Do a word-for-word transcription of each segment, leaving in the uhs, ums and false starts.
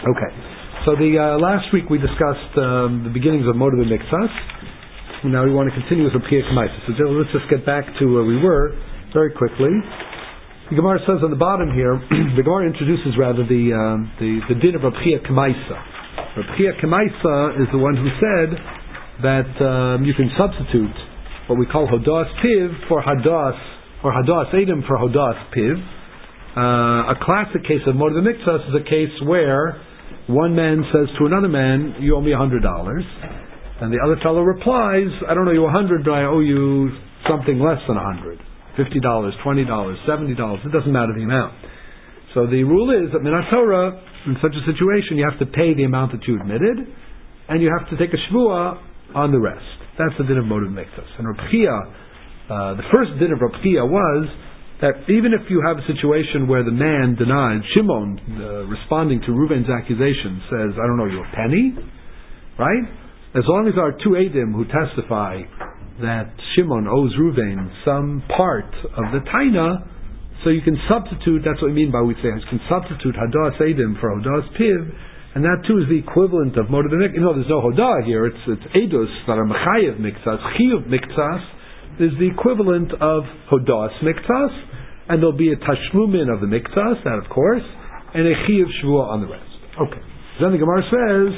Okay. So the uh, last week we discussed um, the beginnings of Moed B'Miktsas. Now we want to continue with B'Chiyah K'maisa. So let's just get back to where we were very quickly. The Gemara says on the bottom here, the Gemara introduces rather the um, the, the din of B'Chiyah K'maisa. B'Chiyah K'maisa is the one who said that um, you can substitute what we call Hodas Piv for Hadas, or Hadas Edom for Hodas Piv. Uh, a classic case of Moed B'Miktsas is a case where one man says to another man, "You owe me a hundred dollars," and the other fellow replies, "I don't owe you a hundred, but I owe you something less than a hundred, fifty dollars, twenty dollars, seventy dollars. It doesn't matter the amount." So the rule is that Minat Torah, in such a situation, you have to pay the amount that you admitted, and you have to take a shvuah on the rest. That's the din of Moed B'Miktsas. And Reb Chiya, uh, the first din of Reb Chiya was that even if you have a situation where the man denied, Shimon, uh, responding to Reuven's accusation, says, "I don't know, you a penny," right? As long as there are two Eidim who testify that Shimon owes Reuven some part of the Taina, so you can substitute, that's what we mean by we say, you can substitute Hadas Eidim for Hadas Piv, and that too is the equivalent of Moed B'Miktsas. You know, there's no Hodah here, it's, it's Eidos that are Mechayev Miktsas, Chiyuv Miktsas, is the equivalent of Hodas Miktsas, and there'll be a Tashlumin of the Miktsas, that of course, and a Chiyuv Shvuah on the rest. Okay. Then the Gemara says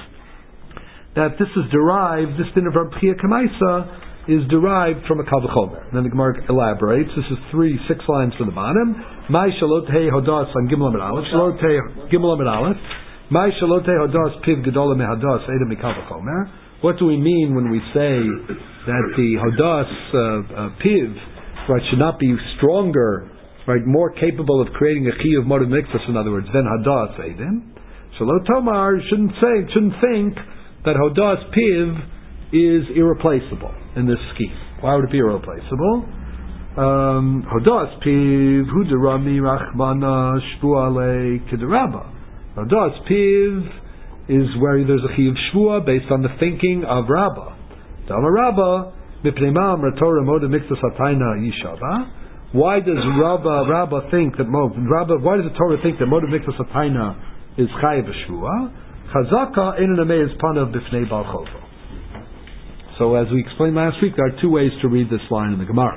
that this is derived, this din of B'Chiyah K'maisa is derived from a Kal V'chomer. Then the Gemara elaborates, this is three, six lines from the bottom. Mai Shalot Hei Hodas on Gimel Amid Aleph, Shalot Hei Gimel Amid Aleph, Mai Shalot Hei Hodas Piv Gedola Mehadas Edom Mikal V'chomer. What do we mean when we say that the Hodas uh, uh, Piv, right, should not be stronger, right, more capable of creating a Chiyuv Moed B'Miktsas, in other words, than Hadas Eidim? Shalot Tomar shouldn't say, shouldn't think that Hodas Piv is irreplaceable in this scheme. Why would it be irreplaceable? Um, Hodas Piv Hu Derami Rachmana Shvuale Kedarabba. Hodas Piv is where there's a Chiyuv Shvuah based on the thinking of Rabbah. Dama Rabbah Mipneimam Ratorah Moed B'Miktsas Hatayna Yishaba. Why does Rabbah Rabbah think that Rabbah? Why does the Torah think that Moed B'Miktsas Hatayna is Chayiv Shvuah? Chazaka Ein Namei Panav B'Fnei Bal Chovo. So as we explained last week, there are two ways to read this line in the Gemara.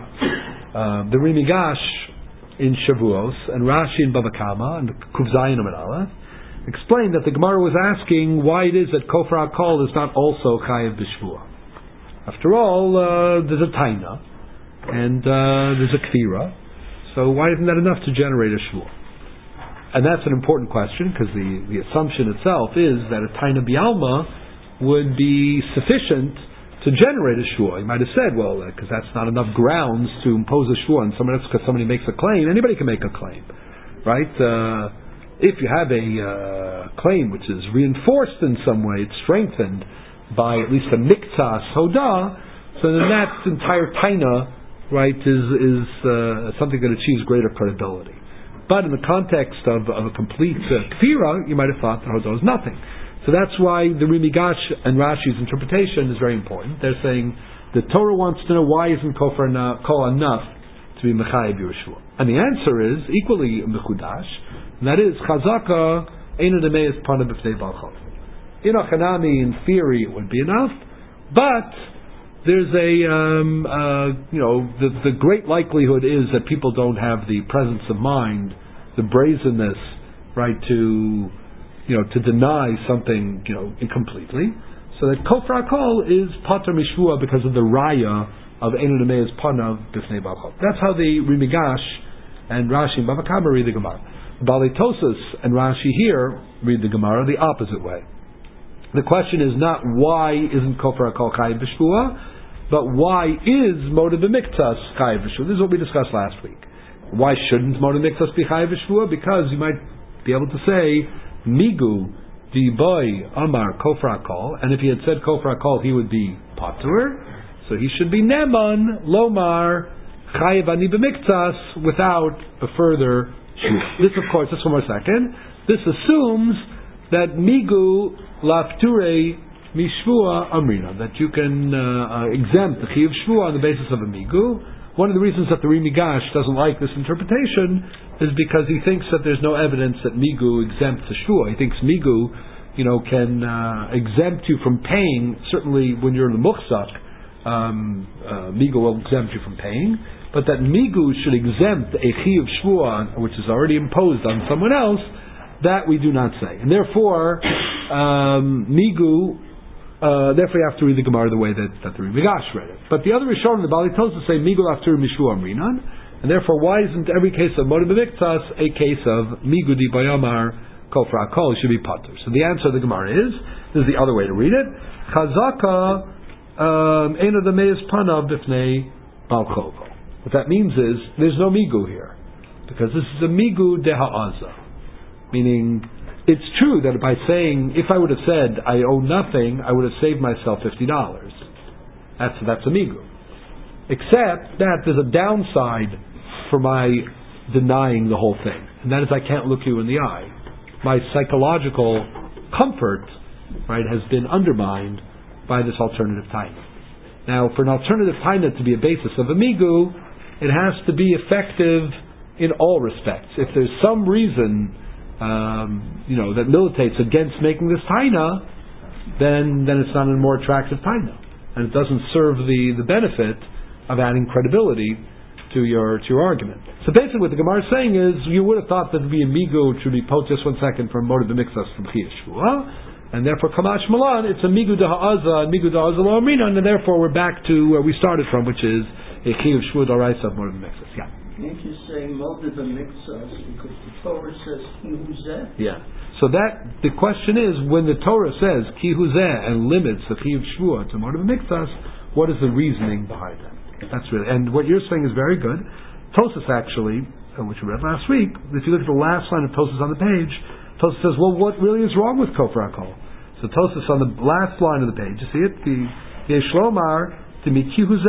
Uh, the Rimigash in Shavuos and Rashi in Baba Kama and Kuf Zayin Amid Aleph explain that the Gemara was asking why it is that Kofar HaKol is not also Chayiv B'Shvuah. After all, uh, there's a Taina and uh, there's a Kfira, so why isn't that enough to generate a Shvuah? And that's an important question, because the, the assumption itself is that a Taina B'Alma would be sufficient to generate a Shvuah. You might have said, well, because uh, that's not enough grounds to impose a Shvuah, and somebody else, because somebody makes a claim, anybody can make a claim, right? Uh, If you have a uh, claim which is reinforced in some way, it's strengthened by at least a miktsas hodah, so then that entire taina, right, is is uh, something that achieves greater credibility. But in the context of, of a complete uh, kfira, you might have thought that hodah is nothing. So that's why the Rimigash and Rashi's interpretation is very important. They're saying the Torah wants to know why isn't kofar na, kol enough to be mechayev Yerushua, and the answer is equally mechudash. And that is, Chazaka Ein Namei Panav B'Fnei Bal Chovo. In a Hanami, in theory, it would be enough, but there's a, um, uh, you know, the, the great likelihood is that people don't have the presence of mind, the brazenness, right, to, you know, to deny something, you know, incompletely. So that Kofar HaKol is Pater Mishvuah because of the raya of Ein Namei Panav B'Fnei Bal Chovo. That's how the Rimigash and Rashi and Bava Kama read the Gemara. Balei Tosas and Rashi here read the Gemara the opposite way. The question is not why isn't Kofar HaKol Chayiv B'Shvuah, but why is Moed B'Miktsas Chayiv B'Shvuah? This is what we discussed last week. Why shouldn't Moed B'Miktsas be Chayiv B'Shvuah? Because you might be able to say Migu Di Boy Amar Kofar HaKol, and if he had said Kofar HaKol, he would be Patur, so he should be Neman Lomar Chayiv Ani B'Miktsas without a further. This, of course, just one more second. This assumes that migu lafture mishvua amrina, that you can uh, uh, exempt the chiyuv shvua on the basis of a migu. one of the reasons that the Rimigash doesn't like this interpretation is because he thinks that there's no evidence that Migu exempts the Shua. He thinks Migu, you know, can uh, exempt you from paying, certainly when you're in the Muchzak, um, uh, Migu will exempt you from paying, but that Migu should exempt a Chi of Shua, which is already imposed on someone else, that we do not say. And therefore, um, Migu, uh, therefore you have to read the Gemara the way that, that the Rimigash read it. But the other Rishonim, the Bali Tosa say, Migu after Mishu Amrinan, and therefore why isn't every case of Moed B'Miktas a case of Migu di Bayamar Kol for Akol, should be Pater? So the answer of the Gemara is, this is the other way to read it, Chazaka Ena the Meis Panav Bifnei Bal Choko. What that means is, there's no Migu here, because this is a Migu de Ha'aza. Meaning, it's true that by saying, if I would have said, I owe nothing, I would have saved myself fifty dollars. That's, that's a migu. Except that there's a downside for my denying the whole thing. And that is I can't look you in the eye. My psychological comfort, right, has been undermined by this alternative taina. Now, for an alternative taina to be a basis of a migu, it has to be effective in all respects. If there's some reason Um, you know, that militates against making this taina, then then it's not a more attractive taina, and it doesn't serve the, the benefit of adding credibility to your to your argument. So basically, what the Gemara is saying is, you would have thought that to be a migu should be pot just one second from Moed B'Miktas from Chiyashua, and therefore Kamash Malan, it's a migu de ha'aza, migu de ha'aza lo amrina, and therefore we're back to where we started from, which is a Chiyav Shua d'oraisa of Moed B'Miktas. Yeah. Can't you say Moed B'Miktas because the Torah says Ki Hu Zeh? Yeah. So that the question is, when the Torah says Ki Hu Zeh and limits the Chi of Shvua to Moed B'Miktas, what is the reasoning behind that? That's really, and what you're saying is very good. Tosas actually, uh, which we read last week, if you look at the last line of Tosas on the page, Tosas says, well, what really is wrong with Kofar HaKol? So Tosas on the last line of the page, you see it? The Yeshlomar. Exactly what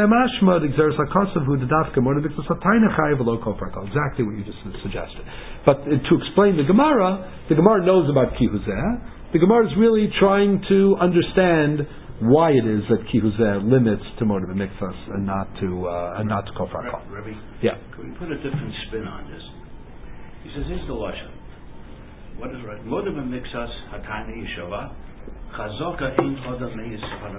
you just suggested. But uh, to explain the Gemara, the Gemara knows about Ki Huzeh. The Gemara is really trying to understand why it is that Ki Huzeh limits to Moed B'Miktas and not to uh, and not to Kofar HaKol. Rabbi, yeah. Can we put a different spin on this? He says, here's the lashon. What is right? Moed B'Miktas Hatani Yeshava. Chazaka ain't other meis.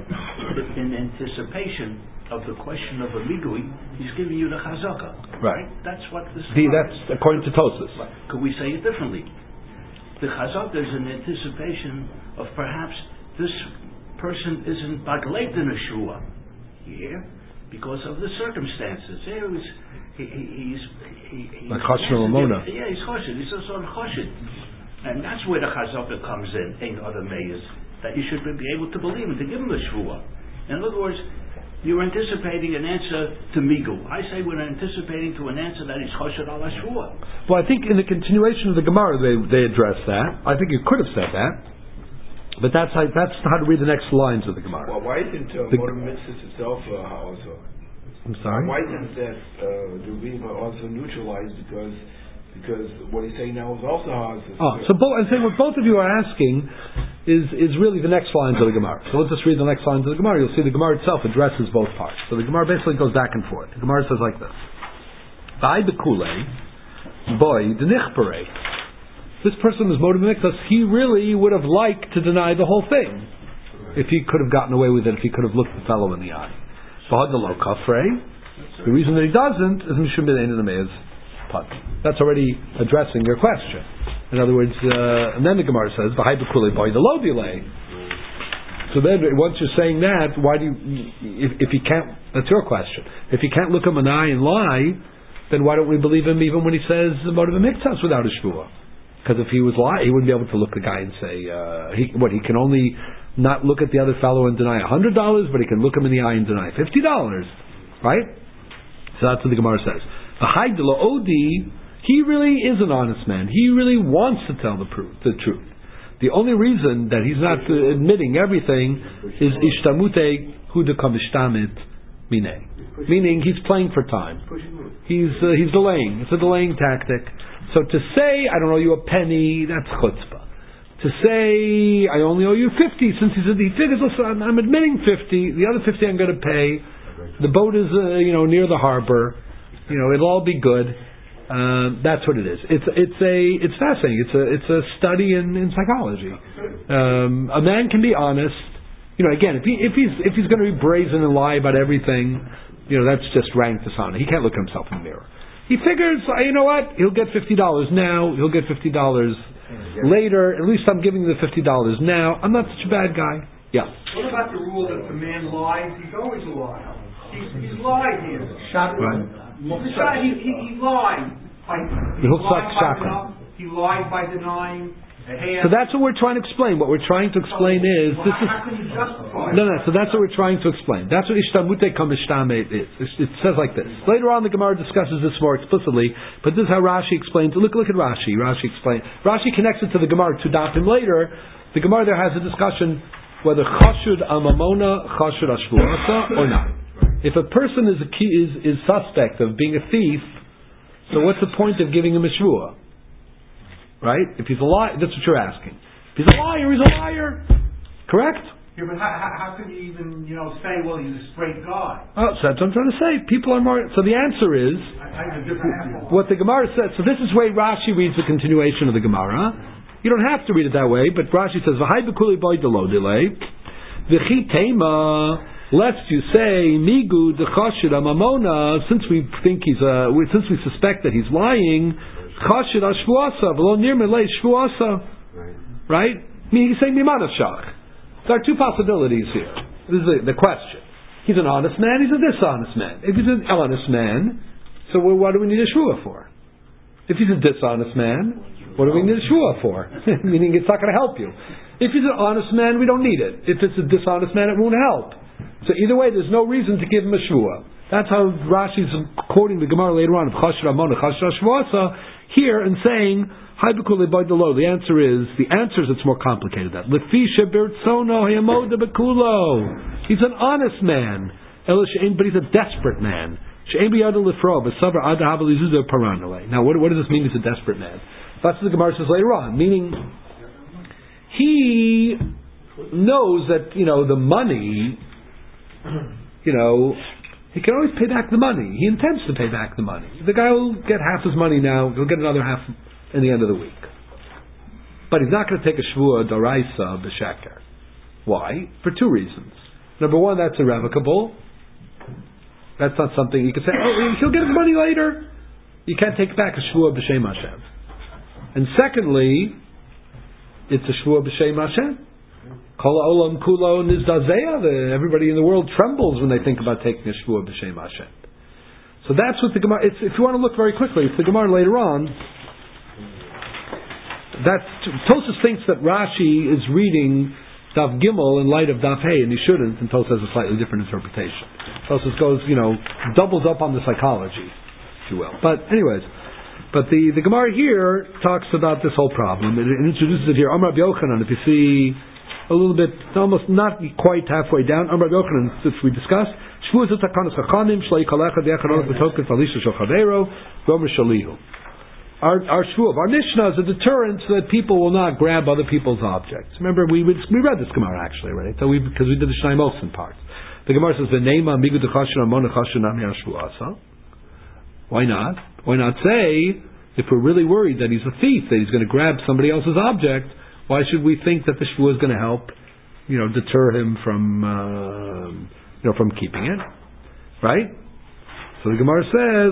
In anticipation of the question of a migui, he's giving you the chazaka. Right. That's what this. The, that's according to Tosas. Right. Could we say it differently? The chazaka is in anticipation of perhaps this person isn't bagleit in a shua here because of the circumstances. There is he, he, he's he, he's like chashin l'mona. Yeah, he's chashin. He's also on chashin, and that's where the chazaka comes in. Ain't other meis. That you should be able to believe and to give him a shvua. In other words, you're anticipating an answer to migu. I say we're anticipating to an answer that is choshed al shvua. Well, I think in the continuation of the Gemara they they address that. I think you could have said that, but that's how, that's how to read the next lines of the Gemara. Well, why isn't uh, the, Moed B'Miktas itself uh, also? I'm sorry. Why isn't that uh, the riba also neutralized because? Because what he's saying now is also how it's. Oh, so bo- I'm saying what both of you are asking is is really the next lines of the Gemara. So let's just read the next lines of the Gemara. You'll see the Gemara itself addresses both parts. So the Gemara basically goes back and forth. The Gemara says like this: V'ai bekule, boy denichpere. This person was Moed B'Miktas. He really would have liked to deny the whole thing if he could have gotten away with it. If he could have looked the fellow in the eye. V'hadalo kafrei. The reason that he doesn't is mishum b'nein the That's already addressing your question. In other words, uh, and then the Gemara says, "V'hai b'kulei boy the lo delay." So then, once you're saying that, why do you? If, if he can't, that's your question. If he can't look him in the eye and lie, then why don't we believe him even when he says Moed B'Miktas without a shvua? Because if he was lying, he wouldn't be able to look the guy and say, uh, he, "What? He can only not look at the other fellow and deny a hundred dollars, but he can look him in the eye and deny fifty dollars." Right? So that's what the Gemara says. He really is an honest man. He really wants to tell the, proof, the truth. The only reason that he's not uh, admitting everything is ishtamute hu dekamishtamit mine, meaning he's playing for time. He's uh, he's delaying. It's a delaying tactic. So to say I don't owe you a penny, that's chutzpah. To say I only owe you fifty, since he said he figures, listen, I'm, I'm admitting fifty. The other fifty I'm going to pay. The boat is uh, you know near the harbor. You know, it'll all be good. Um, that's what it is. It's it's a it's fascinating. It's a it's a study in, in psychology. Um, a man can be honest. You know, again, if he if he's if he's going to be brazen and lie about everything, you know, that's just rank dishonor. He can't look at himself in the mirror. He figures, uh, you know what? He'll get fifty dollars now. He'll get fifty dollars later. At least I'm giving the fifty dollars now. I'm not such a bad guy. Yeah. What about the rule that if a man lies, he's always a liar? He's, he's lied here. Right. He, he, he lied. By, he, He lied by shotgun. denying, he lied by denying a half. So that's what we're trying to explain. What we're trying to explain is well, this is how can you justify no, no. So that's what we're trying to explain. That's what ishtamute kamishtameh is. It says like this. Later on, the Gemara discusses this more explicitly. But this is how Rashi explains. Look, look at Rashi. Rashi explains. Rashi connects it to the Gemara to dapim later. The Gemara there has a discussion whether chashud amamona, chashud ashvuasa, or not. If a person is a key, is is suspect of being a thief, so what's the point of giving him a shvuah? Right? If he's a liar, that's what you're asking. If he's a liar, he's a liar. Correct? Yeah, but how, how, how can you even, you know, say, well, he's a straight guy? Oh, so that's what I'm trying to say. People are more. So the answer is I, I have a different what the Gemara says. So this is the way Rashi reads the continuation of the Gemara. You don't have to read it that way, but Rashi says, "V'hai b'kuli boy delo delay, v'chi tema." Lest you say migu dechashid amamona, since we think he's a, since we suspect that he's lying, chashid ashvuasa v'lo nirmelei shvuasa, right? Meaning he's saying mimanavshach. There are two possibilities here. This is the, the question. He's an honest man. He's a dishonest man. If he's an honest man, so what do we need a shvuah for? If he's a dishonest man, what do we need a shvuah for? Meaning it's not going to help you. If he's an honest man, we don't need it. If it's a dishonest man, it won't help. So either way, there's no reason to give him a shvuah. That's how Rashi's quoting the Gemara later on of Chasher Amon and Chasher Shvuasa here and saying, Hai b'kuli boy delo. The answer is, the answer is it's more complicated than that. Lefi shebirtzono hayamoda b'kulo. He's an honest man, but he's a desperate man. She'en b'yada lifro b'savar ad ha'av lizuzo paranale. Now, what, what does this mean? He's a desperate man. That's what the Gemara says later on. Meaning, he knows that you know the money. You know, he can always pay back the money. He intends to pay back the money. The guy will get half his money now. He'll get another half in the end of the week. But he's not going to take a shvuah d'oraisa b'sheker. Why? For two reasons. Number one, that's irrevocable. That's not something you can say, oh, he'll get his money later. You can't take back a shvuah b'shem Hashem. And secondly, it's a shvuah b'shem Hashem. Kol olam kulo nizdazeya. Everybody in the world trembles when they think about taking a shvuah b'shem Hashem. So that's what the Gemara. It's, if you want to look very quickly, it's the Gemara later on. That Tosfos thinks that Rashi is reading Daf Gimel in light of Daf Hey, and he shouldn't. And Tosfos has a slightly different interpretation. Tosfos goes, you know, doubles up on the psychology, if you will. But anyways. But the, the Gemara here talks about this whole problem. It, it introduces it here. Amar Rabbi Yochanan, if you see a little bit, almost not quite halfway down. Amar Rabbi Yochanan, which we discussed. Shvuah is takanas chachanim shlei kalecha de'achanot b'token falisha shochavero v'omer shalihu. Our our shvuah, our Mishnah is a deterrent so that people will not grab other people's objects. Remember, we we read this Gemara actually, right? So we because we did the Shnai Mosin part. The Gemara says v'neima migu dechashin amon dechashin nami hashvuasa. Why not? Why not say if we're really worried that he's a thief, that he's going to grab somebody else's object? Why should we think that the shvuah is going to help, you know, deter him from, uh, you know, from keeping it, right? So the Gemara says,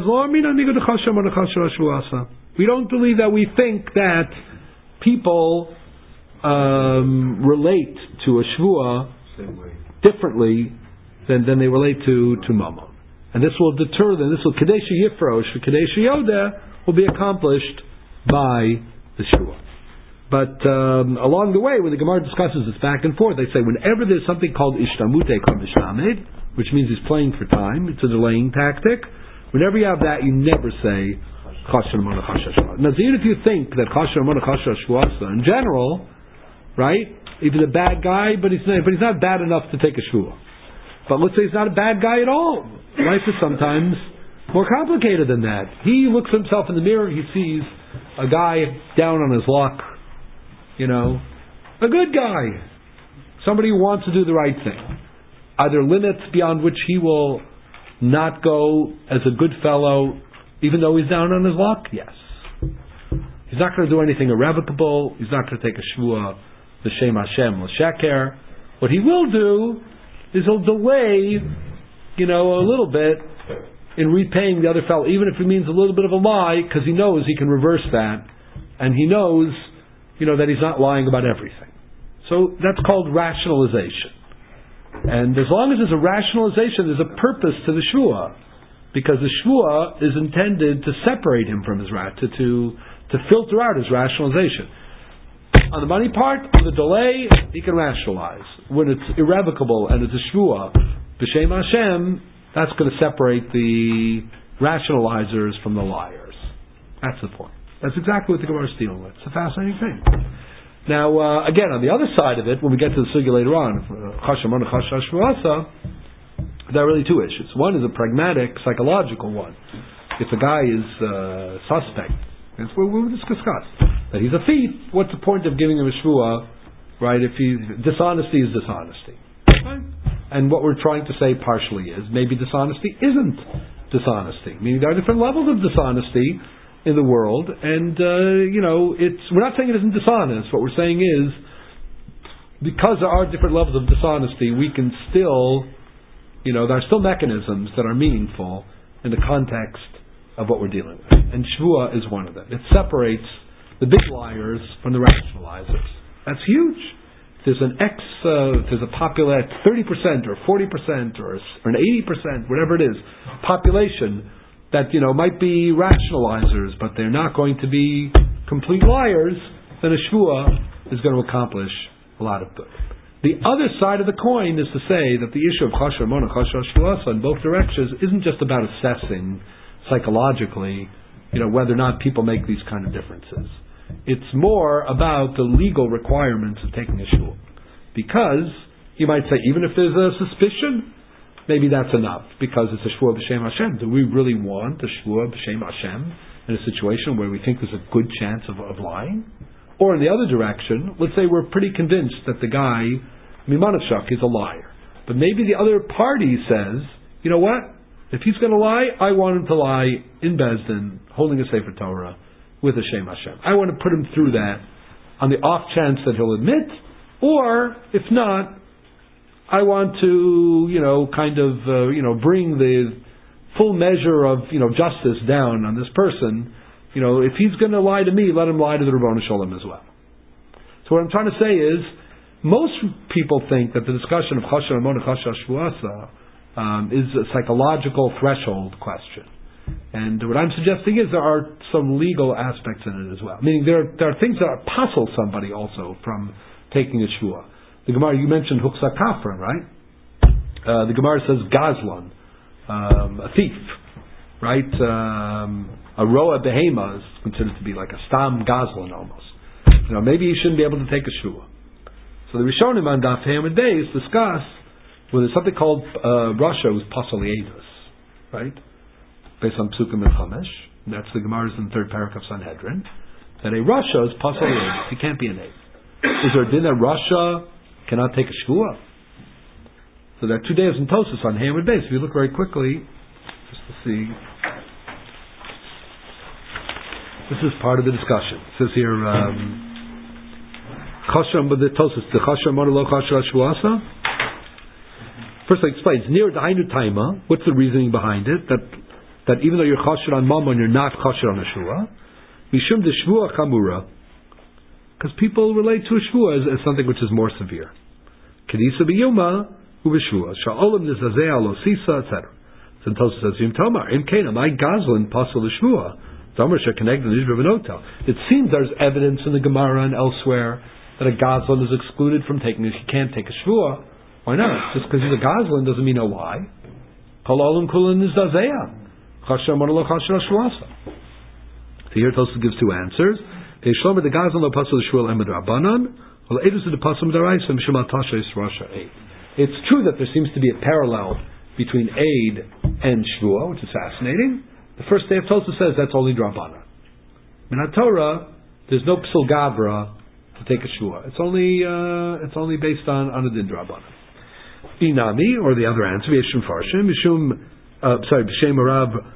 we don't believe that. We think that people um, relate to a shvuah differently than, than they relate to to mammon, and this will deter them. This will kadesha yifrosh, kadesha yoda will be accomplished by the shvuah. But um, along the way, when the Gemara discusses this back and forth, they say whenever there's something called ishtamute kamishtamed, which means he's playing for time, it's a delaying tactic. Whenever you have that, you never say chasher amona chasher shvuasa. Now, even if you think that chasher amona chasher shvuasa in general, right? If he's a bad guy, but he's not, but he's not bad enough to take a shvuah. But let's say he's not a bad guy at all. Life is sometimes more complicated than that. He looks himself in the mirror, he sees a guy down on his luck. You know, a good guy. Somebody who wants to do the right thing. Are there limits beyond which he will not go as a good fellow even though he's down on his luck? Yes. He's not going to do anything irrevocable. He's not going to take a shvua b'shem Hashem l'sheker. What he will do is he'll delay, you know, a little bit in repaying the other fellow, even if it means a little bit of a lie, because he knows he can reverse that, and he knows, you know, that he's not lying about everything. So that's called rationalization. And as long as there's a rationalization, there's a purpose to the shvua, because the shvua is intended to separate him from his rat, to, to to filter out his rationalization. On the money part, on the delay, he can rationalize. When it's irrevocable and it's a shvua, b'shem Hashem, that's going to separate the rationalizers from the liars. That's the point. That's exactly what the Gemara is dealing with. It's a fascinating thing. Now, uh, again, on the other side of it, when we get to the sugya later on, there are really two issues. One is a pragmatic, psychological one. If a guy is uh, suspect, that's what we just discussed, that he's a thief, what's the point of giving him a shvua, right? If he, dishonesty is dishonesty. Right? And what we're trying to say partially is, maybe dishonesty isn't dishonesty. Meaning there are different levels of dishonesty in the world, and, uh, you know, it's, we're not saying it isn't dishonest. What we're saying is, because there are different levels of dishonesty, we can still, you know, there are still mechanisms that are meaningful in the context of what we're dealing with. And shvua is one of them. It separates the big liars from the rationalizers. That's huge. There's an X, uh, there's a population, thirty percent or forty percent or, or an eighty percent, whatever it is, population that, you know, might be rationalizers, but they're not going to be complete liars, then a shvua is going to accomplish a lot of good. The other side of the coin is to say that the issue of chasher mona, chasher shvuasa in both directions isn't just about assessing psychologically, you know, whether or not people make these kind of differences. It's more about the legal requirements of taking a shvua. Because, you might say, even if there's a suspicion, maybe that's enough, because it's a shvua b'shem Hashem. Do we really want a shvua b'shem Hashem in a situation where we think there's a good chance of, of lying? Or in the other direction, let's say we're pretty convinced that the guy, Mimanavshak, is a liar. But maybe the other party says, you know what? If he's going to lie, I want him to lie in Beis Din, holding a Sefer Torah, with a Shem Hashem. I want to put him through that on the off chance that he'll admit, or if not, I want to, you know, kind of, uh, you know, bring the full measure of, you know, justice down on this person. You know, if he's going to lie to me, let him lie to the Rabbanu Shalom as well. So what I'm trying to say is, most people think that the discussion of Chasher Amon and Chasher Shvuasa um, is a psychological threshold question. And what I'm suggesting is there are some legal aspects in it as well. Meaning there, there are things that are puzzle somebody also from taking a shvua. The Gemara, you mentioned Huksa Kafra, right? Uh, the Gemara says Gazlan, um, a thief, right? Um, a Roa Behema is considered to be like a Stam Gazlan almost. You know, maybe he shouldn't be able to take a shvua. So the Rishonim on Daf Hamid Days discuss well, there's something called uh, Rasha who's Pasal Yedus, right? Based on Psukim and Chamesh. That's the Gemara's in the third paragraph of Sanhedrin. That a Rasha is Pasal Yedus. He can't be an aid. Is there a din that Rasha cannot take a shvua? So there are two days in Tosus on Hamid Days. If you look very quickly, just to see. This is part of the discussion. It says here, Chashram, but the Tosus, the Chashram Monolo Chashra Shvuasa. First, it explains near the Hainu Taima. What's the reasoning behind it? That that even though you're Chashra on Mammon, you're not Chashra on a Shvua. Mishum de Shvua Chamura, because people relate to a Shvua as, as something which is more severe. Kedisa biyuma uveshvua sha'olam nizazeh lo sisa, et cetera. So Tosus says, Yim Tomar Im Kena my Gazlan Pasal Shvua. It seems there's evidence in the Gemara and elsewhere that a Gazlan is excluded from taking it. He can't take a Shvua. Why not? Just because he's a Gazlan doesn't mean a lie. So here Tosus gives two answers. It's true that there seems to be a parallel between aid and Shvua, which is fascinating. The first day of Tosus says that's only Drabanan. In Torah, there's no Psil Gavra to take a Shvua. It's only uh, it's only based on on a Din Drabanan. Inami, or the other answer, Yeshim Farshim, Yeshum, uh, sorry, B'Shem Arav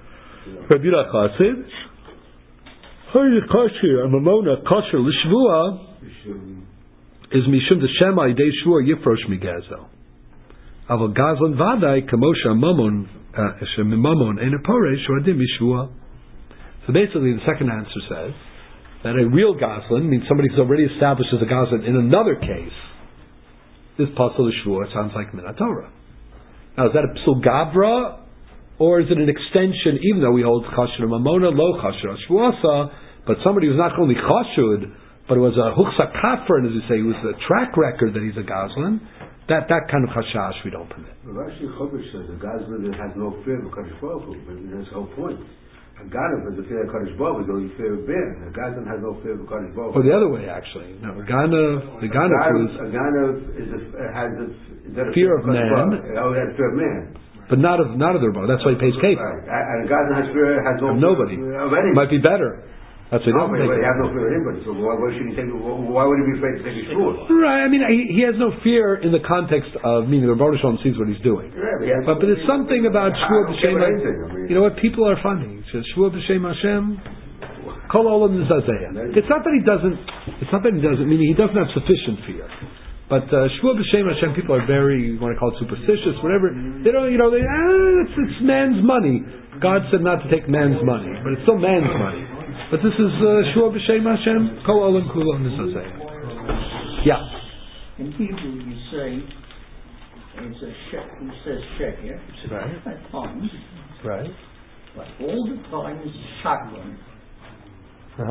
Rabbi Yehuda Chassid. Hoy kosher a mamona kosher l'shvua is mishum d'shema idei shvua yifrosh migazel. Aval gazlan vaday kamosha mamon shem mamon ein poresh u'adim mishvua. So basically, the second answer says that a real gazlan means somebody who's already established as a gazlan in another case. This pasal l'shvua sounds like min Torah. Now, is that a psul gabra, or is it an extension? Even though we hold chashur mamona lo chashur shvuasa, but somebody who's not only chashud, but it was a huchsa kafran, as we say, who's a track record that he's a gazlan. That that kind of chashash we don't permit. Rashi Chodesh says a gazlan that has no fear of Kadosh Baruch Hu. That's the whole point. A ganav has a fear of Kadosh Baruch Hu, is only fear of Ben. A gazlan has no fear of Kadosh Baruch Hu. Or the other way, actually. No, a ganav, the ganav is a ganav is a, has a, is a fear of man. Oh, that's fear of man. But not of not of the Rebbe. That's why he pays kafir. Right. And a gazlan has fear has no of nobody. Fear of anybody. Might be better. That's what he no, doesn't but take. He has no fear of anybody. So why, why should he take? Why would he be afraid to take his shul? Right. I mean, he, he has no fear in the context of meaning the Rebbe Shalom sees what he's doing. Yeah, but but there's something about Shua b'Shem. I mean, you know what? People are funny. He says Shua b'Shem Hashem. Kol olam nizazeya. It's not that he doesn't. It's not that he doesn't. Meaning he doesn't have sufficient fear. But uh, Shua b'Shem Hashem, people are very, you want to call it superstitious, whatever. They don't, you know, they, ah, it's, it's man's money. God said not to take man's money, but it's still man's money. But this is uh, Shua b'Shem Hashem, Kol Olam Kulam Nizazeh. Yeah. In Hebrew, you say it's a shek. He says sheker. Right. At times, Right. but all the time is shotgun. Uh-huh.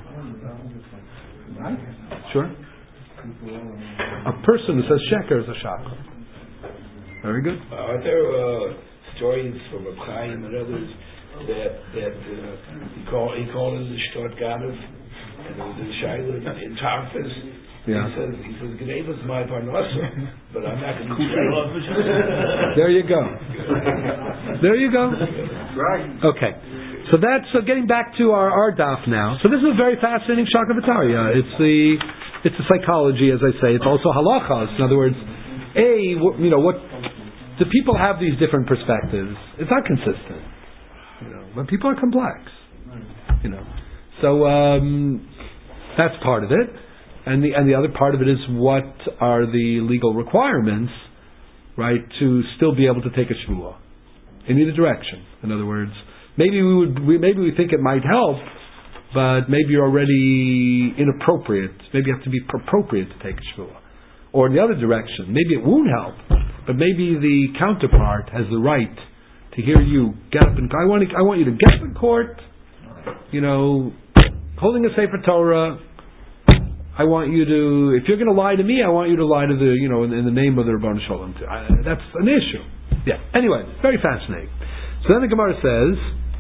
Right? Sure. A person who says sheker is a shakal. Very good. Uh, are there uh, stories from Reb Chaim and others that that uh, he called he called it the Shtot Ganav, and there was a Shiloh in, in Tarfus. Yeah. He says he says Gneva's my parnasa, but I'm not going to do There you go. There you go. Right. Okay. So that's uh, getting back to our, our daf now. So this is a very fascinating Shaka V'Tarya. It's the it's the psychology, as I say. It's also halachas. In other words, a you know what do people have these different perspectives? It's not consistent. You know, but people are complex. You know, so um, that's part of it, and the and the other part of it is what are the legal requirements, right, to still be able to take a shvuah in either direction. In other words, maybe we would we, maybe we think it might help, but maybe you're already inappropriate. Maybe you have to be appropriate to take a shvuah, or in the other direction, maybe it won't help, but maybe the counterpart has the right to hear you get up and I want to, I want you to get up in court, you know, holding a Sefer Torah. I want you to, if you're going to lie to me, I want you to lie to the, you know, in, in the name of the Rebbeinu Shalom too. I, that's an issue. Yeah. Anyway, very fascinating. So then the Gemara says,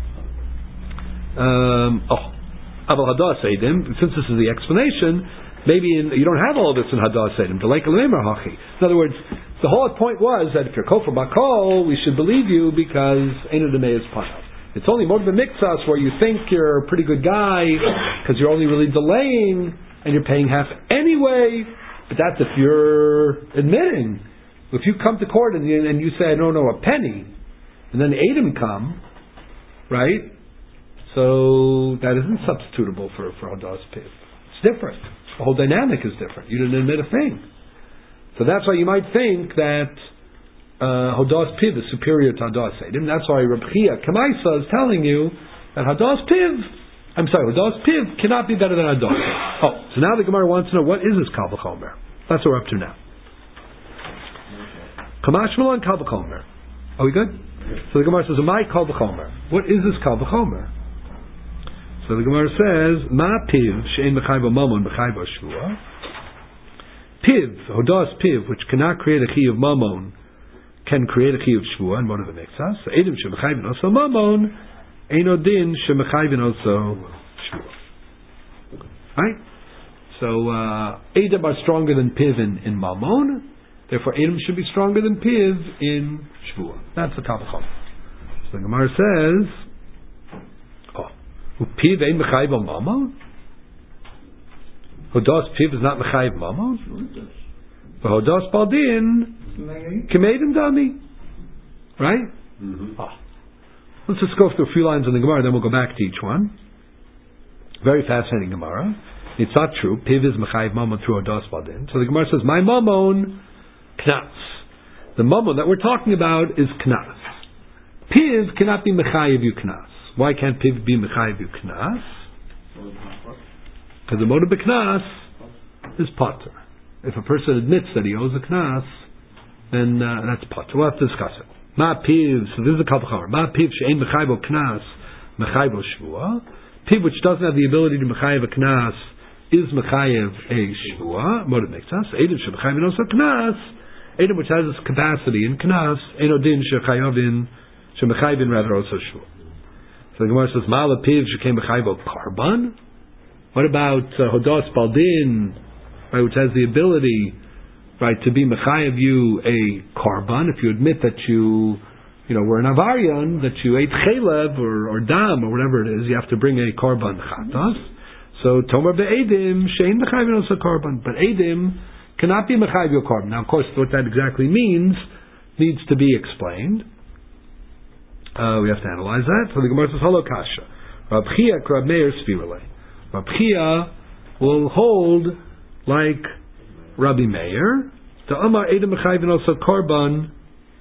um, oh, Aval Hadas Eidim. Since this is the explanation, maybe in, you don't have all of this in Hadas Eidim. In other words, the whole point was that if you're kofar bakol, we should believe you because Eino Demei is panav. It's only more than mixas where you think you're a pretty good guy because you're only really delaying and you're paying half anyway. But that's if you're admitting. If you come to court and you, and you say, no, no, a penny, and then the Eidim come, right? So that isn't substitutable for for Hadas Piv. It's different. The whole dynamic is different. You didn't admit a thing. So that's why you might think that uh, Hadas Piv is superior to Hadas Eidim. That's why Reb Chia Kamaisa is telling you that Hadas Piv, I'm sorry, Hadas Piv cannot be better than Hadas Eidim. Oh, so now the Gemara wants to know what is this Kal V'chomer. That's what we're up to now. Kamash Malon Kal V'chomer. Are we good? So the Gemara says, "My Kal V'chomer. What is this Kal V'chomer?" So the Gemara says, "Ma Piv she'en b'chai b'mamon b'chai b'shvua." Piv, Hodas Piv, which cannot create a chi of Mammon, can create a chi of Shvua, and one of the mixas. Eidim shemechayvin also Mammon, Eino din shemechayvin also Shvua. Right? So, uh, Eidim are stronger than Piv in, in Mammon, therefore Eidim should be stronger than Piv in Shvua. That's the Kavachom. So the Gemara says, oh, Piv ein mechayv Mammon? Hodas Piv is not Mechayiv Mammon. But Hodas Baldin Kameidim Dami. Right? Mm-hmm. Oh. Let's just go through a few lines in the Gemara, then we'll go back to each one. Very fascinating Gemara. It's not true. Piv is mechayiv mamon through Odas Badin. So the Gemara says, my mamon, knas. The mamon that we're talking about is knas. Piv cannot be mechayiv you knas. Why can't piv be mechayiv you knas? Because the moda b'knas is potter. If a person admits that he owes a knas, then uh, that's potter. We'll have to discuss it. Ma piv, so this is a kavachomer. Ma piv she'ein mechayiv o knas, mechayiv o shvua. Piv which doesn't have the ability to mechayiv a knas is mechayiv a shvua. Moda b'knas. Eidim she'mechayiv also knas. Eidim which has this capacity in knas. Eino din she'chayovin she'mechayivin rather also shvua. So the Gemara says, Ma'ala piv she'kein mechayiv o karban. What about uh, Hodas Baldin, right, which has the ability, right, to be mechayev you a karban if you admit that you, you know, were an avarian, that you ate chelev or, or dam or whatever it is, you have to bring a karban chatas. So Tomar be'edim shein mechayev also karban, but edim cannot be mechayev you karban. Now, of course, what that exactly means needs to be explained. Uh, we have to analyze that. So the Gemara says, Halo kasha, Rab Chia Rab Meir Svirale. Rab Chia will hold like Rabbi Meir. The Amar Edom Mechayvin also Korban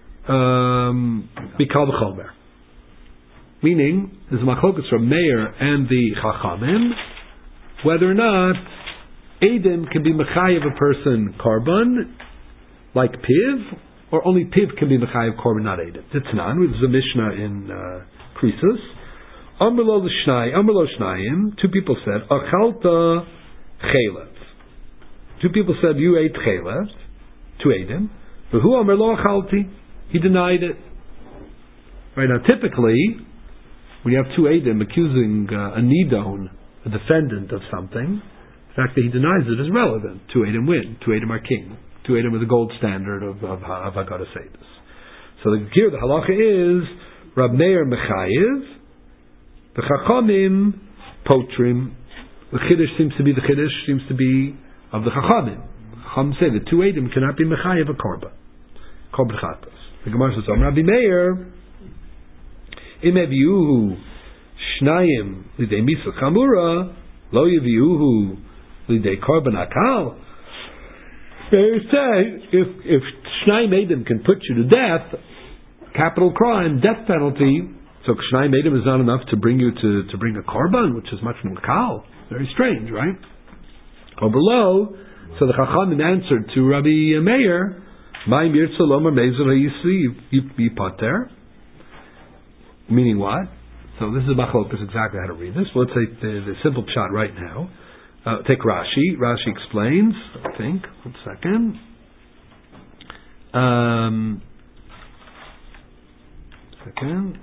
Bikal V'chomer. Meaning, there's a machlokas from Meir and the Chachamim whether or not Edom can be Mechayev a person Korban like Piv, or only Piv can be Mechayev Korban, not Edom. Titnan, which is a Mishnah in uh, Krisus. Amrlo l'shnai, Amrlo shnayim. Two people said, Achalta chelev. Two people said, you ate chelev. To Edom. But who Amrlo achalti? He denied it. Right now, typically, when you have two Edom accusing uh, a nidon, a defendant of something, the fact that he denies it is relevant. Two Edom win. Two Edom are king. Two Edom are the gold standard of of, of Haggadah Sedus. So the here the halacha is Rab Meir Mechayev. The Chachamim potrim. The Chiddush seems to be the Chiddush seems to be of the Chachamim. Chachamim say the two Edom cannot be Mechayev a Korban. Korban Chatas. The Gemara says, Om Rabbi Meir, Im Eviuhu Shnayim Lidei Misa Chamura Lo Yeviuhu Lidei Korban Akal. They say if if Shnayim Edom can put you to death, capital crime, death penalty. So Kshnai Medem is not enough to bring you to, to bring a korban, which is much more kal. Very strange, right? Or below, so the Chachamim answered to Rabbi Meir, "My mirtzalom or mezer ha'yisi you pater." Meaning what? So this is machlokas exactly how to read this. Well, let's take the, the simple pshat right now. Uh, take Rashi. Rashi explains. I think. One second. Um. Second.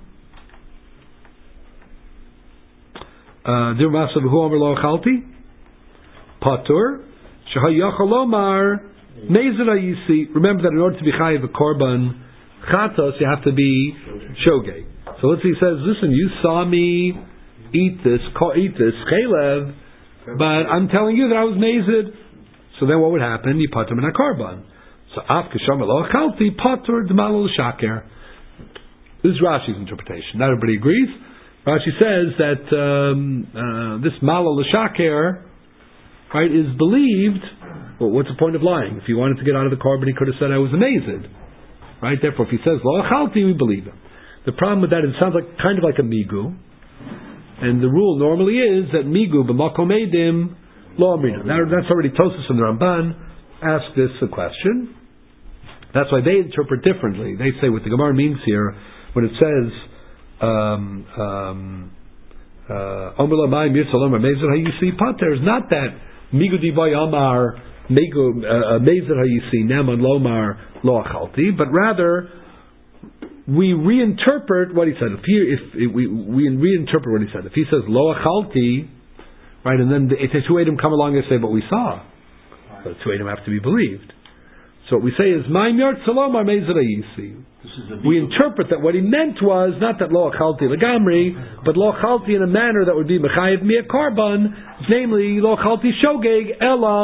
Dir masav hu amar lo achalti patur shehayachal lomar mezer ha'yisi. Remember that in order to be chayiv a korban chatos, you have to be shogeg. So let's say he says, "Listen, you saw me eat this, eat this chelev, but I'm telling you that I was mazed." So then, what would happen? You patur min korban. So af kisham lo achalti patur d'mal l'shaker. This is Rashi's interpretation. Not everybody agrees. Rashi says that um, uh, this Mala L'Shaker, right, is believed. Well, what's the point of lying? If he wanted to get out of the korban, he could have said, I was amazed. Right? Therefore, if he says Lo Achalti, we believe him. The problem with that is it sounds like kind of like a migu. And the rule normally is that migu b'makom edim lo amrina. Now, that's already Tosas and the Ramban ask this a question. That's why they interpret differently. They say what the Gemara means here, when it says, Um, um, uh, is not that migu divoy amar migu mezer hayisi neman lomar lo achalti, but rather we reinterpret what he said. If, he, if, if we we reinterpret what he said, if he says lo achalti, right, and then the, if the two Edom come along and say, but we saw, the two Edom have to be believed. So what we say is my myart salom ar mezer hayisi. We interpret that what he meant was not that lo achalti legamri, but lo achalti in a manner that would be mechayev mi a korban, namely lo achalti shogeg ella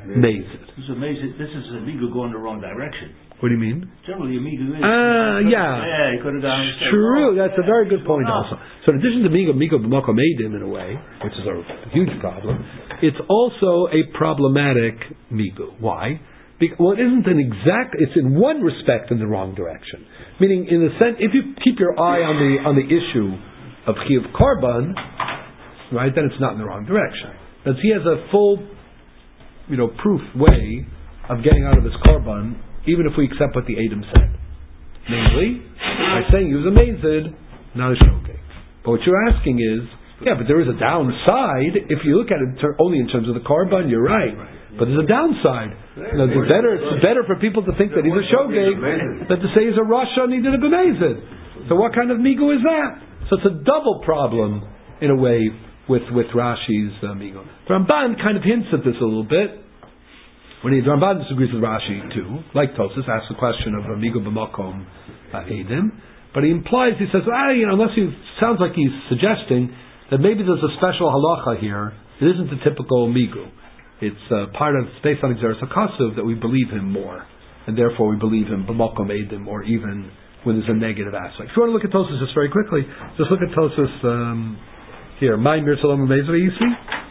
mazid. It's amazing. This is a migu going the wrong direction. What do you mean? Generally, a migu is. Ah, uh, yeah. Yeah, he could have gone. True, oh, that's yeah, a very good point no. also. So in addition to migu, migu b'makom eidim in a way, which is a huge problem, it's also a problematic migu. Why? Because, well, it isn't an exact, it's in one respect in the wrong direction. Meaning, in the sense, if you keep your eye on the on the issue of chiyuv korban, right, then it's not in the wrong direction. Because he has a full, you know, proof way of getting out of his korban, even if we accept what the Adam said. Namely, by saying he was a mazid, not a shogeg. But what you're asking is, yeah, but there is a downside. If you look at it ter- only in terms of the korban, you're right. But there's a downside. You know, it's better, it's better for people to think that he's a shogeg than to say he's a rasha and he did a b'mezid. So what kind of migu is that? So it's a double problem, in a way, with, with Rashi's uh, migu. Ramban kind of hints at this a little bit. When he, Ramban disagrees with Rashi too, like Tosas, asks the question of uh, migu b'makom uh, edim. But he implies, he says, ah, you know, unless he, sounds like he's suggesting that maybe there's a special halacha here. It isn't the typical migu. It's uh, part of, it's based on Exeris HaKasuv that we believe him more, and therefore we believe him b'makom edim, or even when there's a negative aspect. If you want to look at Tosas just very quickly, just look at Tosas um, here. My mir salom u'mezra yisi.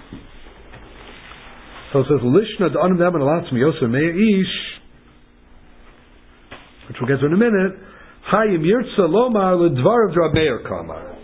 So it says lishna da'anim ne'aman alatzmi yosef me'er ish, which we'll get to in a minute. Hayim yirtza lomar l'dvar of Rab Meir kamar.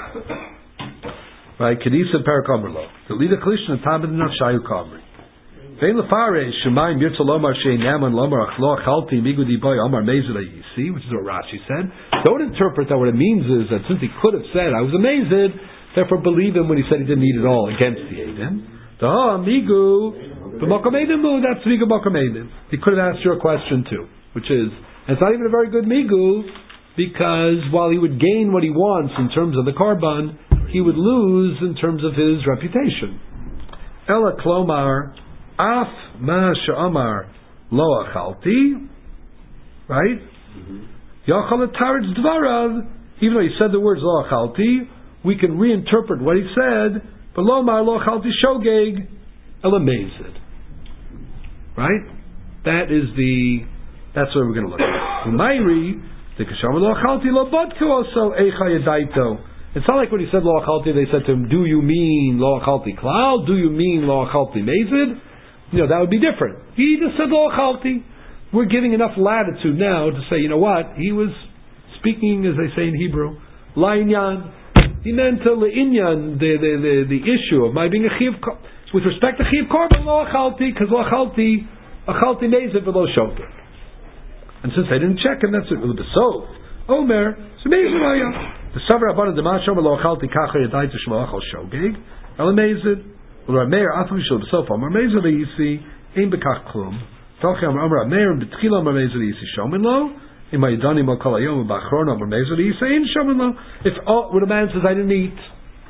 Right, kedisa parakamar lo. The leader klishna tabed nafshayu kamri. Vein lefare shemayim yirtza lomar shein ne'aman lomar achlo achalti migudi boy amar mezid yisi, which is what Rashi said. Don't interpret that what it means is that since he could have said I was a mezid, therefore believe him when he said he didn't eat it all against the Edom. Da migu b'makom edimu, that's migu b'makom edim. He could have asked you a question too, which is, it's not even a very good migu, because while he would gain what he wants in terms of the korban, he would lose in terms of his reputation. Ela klomar af ma she'amar lo achalti, right? Yachal etaretz dvarav, even though he said the words lo achalti, we can reinterpret what he said, but lo mar lo achalti shogeg ela mezid. Right? That is the, that's what we're going to look at. Umayri, the kashama lo achalti lo bodku also eicha yadaito. It's not like when he said lo achalti, they said to him, do you mean lo achalti klal? Do you mean lo achalti mezid? You know, that would be different. He just said lo achalti. We're giving enough latitude now to say, you know what? He was speaking, as they say in Hebrew, la'inyan. He meant to la'inyan, the, the, the, the issue of my being a chiv, with respect to chiv korban lo achalti, because lo achalti, achalti mezid v'lo shogeg. And since they didn't check him, that's it. So, Omer, so mezid ayah. The Savra Abana Demashom lo achalti kacha yadai to shmo achal shogeg, ela mezid. Well, Rab Meir after we showed the self Omer mezid yisi ein bekach klum. Talking Omer Omer Rab Meir and betchila Omer mezid yisi shomin lo. In my yadani mo kol hayom ba'achron Omer mezid yisi ein shomin lo. If oh, when a man says I didn't eat,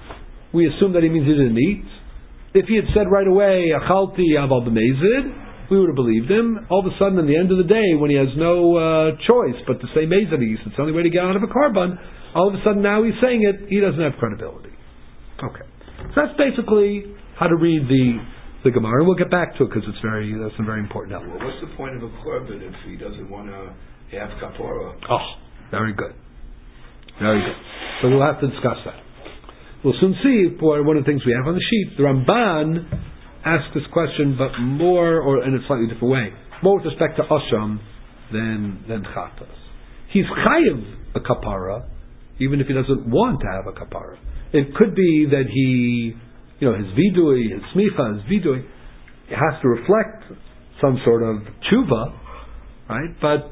we assume that he means he didn't eat. If he had said right away achalti aval b'mezid, we would have believed him. All of a sudden, in the end of the day, when he has no uh, choice but to say mezid, it's the only way to get out of a korban. All of a sudden, now he's saying it, he doesn't have credibility. Okay, so that's basically how to read the the Gemara. We'll get back to it because it's very that's a very important element. Well, what's the point of a korban if he doesn't want to have kapora? Oh, very good, very good. So we'll have to discuss that. We'll soon see. For one of the things we have on the sheet, the Ramban asks this question, but more or in a slightly different way, more with respect to asham than than chatas. He's chayiv a kapara, even if he doesn't want to have a kapara. It could be that he, you know, his vidui, his smicha, his vidui, has to reflect some sort of tshuva, right? But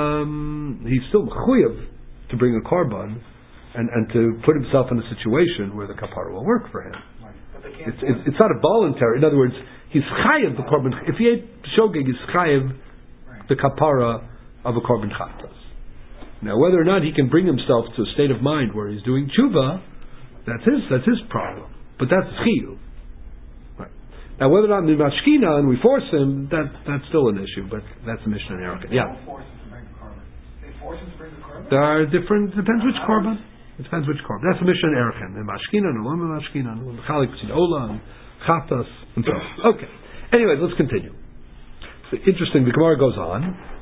um, he's still mechuyev to bring a korban and, and to put himself in a situation where the kapara will work for him. It's, it's, it's not a voluntary. In other words, he's chayiv the korban. If he ate shogeg, he's chayiv the kapara of a korban chatas. Now, whether or not he can bring himself to a state of mind where he's doing tshuva, that's his that's his problem. But that's chiyuv. Right. Now, whether or not in mashkina and we force him, that that's still an issue. But that's a mission in Erica. Yeah. They force him to bring the korban. There are different. Depends which korban. It depends which korban. That's a mission in Erica. In mashkina, and alom mashkina, and chalik between ola and chatas, and so on. Okay. Anyways, let's continue. So interesting, the Gemara goes on.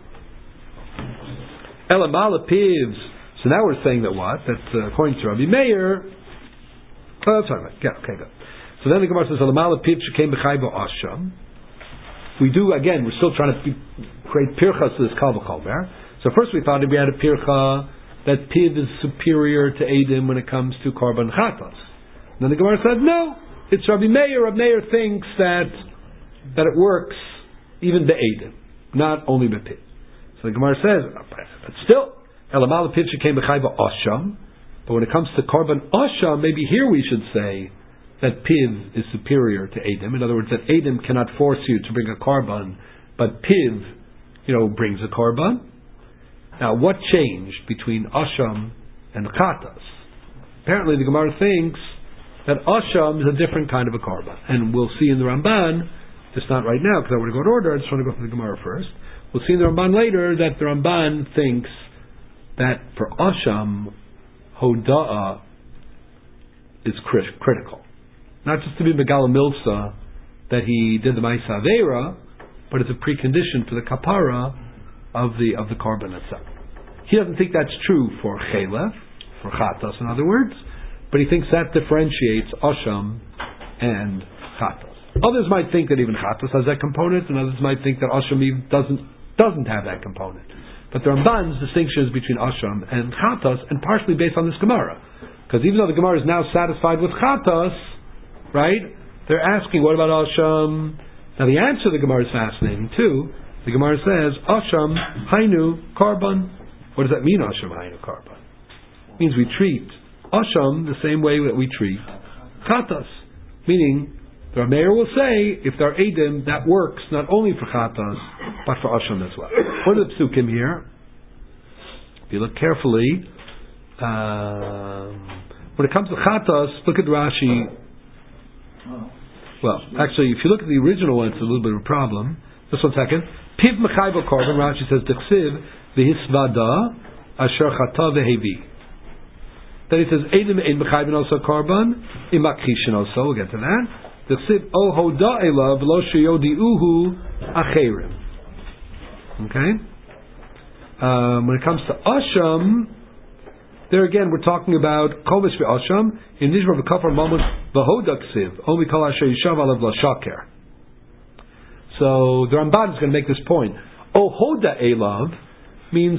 Elamala pivs. So now we're saying that what? That uh, according to Rabbi Meir. Oh, sorry, yeah, okay, good. So then the Gemara says, Elamala piv shekam b'chaybo asham. We do, again, we're still trying to be, create pirchas to this kal v'chomer. So first we thought we had a pircha that piv is superior to Eidim when it comes to korban chatas. And then the Gemara said, no, it's Rabbi Meir. Rabbi Meir thinks that that it works even be'edim, not only be'piv. So the Gemara says, but still, Elamala piv shekam b'chaybo asham. But when it comes to korban asham, maybe here we should say that piv is superior to Eidim. In other words, that Eidim cannot force you to bring a korban, but piv, you know, brings a korban. Now, what changed between asham and chatas? Apparently, the Gemara thinks that asham is a different kind of a korban, and we'll see in the Ramban. Just not right now, because I want to go in order. I just want to go through the Gemara first. We'll see in the Ramban later that the Ramban thinks that for asham, hoda'ah is crit- critical. Not just to be Megala Milsa that he did the Ma'isa Aveira, but it's a precondition for the kapara of the of the korban itself. He doesn't think that's true for Chelef, for Chatas in other words, but he thinks that differentiates Asham and Chatas. Others might think that even Chatas has that component, and others might think that Asham even doesn't doesn't have that component. But the Ramban's distinction is between Asham and Chatas, and partially based on this Gemara. Because even though the Gemara is now satisfied with Chatas, right? They're asking, what about Asham? Now the answer to the Gemara is fascinating too. The Gemara says, Asham Hainu Karban. What does that mean, Asham Hainu Karban? It means we treat Asham the same way that we treat Chatas. Meaning, the Rameir will say, if there are Eidim, that works not only for Chatas, but for Asham as well. What are the psukim here? If you look carefully, um, when it comes to Chatas, look at Rashi. Well, actually, if you look at the original one, it's a little bit of a problem. Just one second. Piv mechayvo korban. Rashi says dechsiv v'hisvada asher chata v'hevi. Then he says edim ein mechayvin also korban imakhishin also. We'll get to that. Dechsiv o hoda elav lo sheyodiuhu acherim. Okay. Um, when it comes to asham, there again, we're talking about Kovish ve'asham in Nishma v'kafar mamut v'hodaksiv omi kol asher yishav alav l'shaker. So the Ramban is going to make this point. Oh, hoda elav means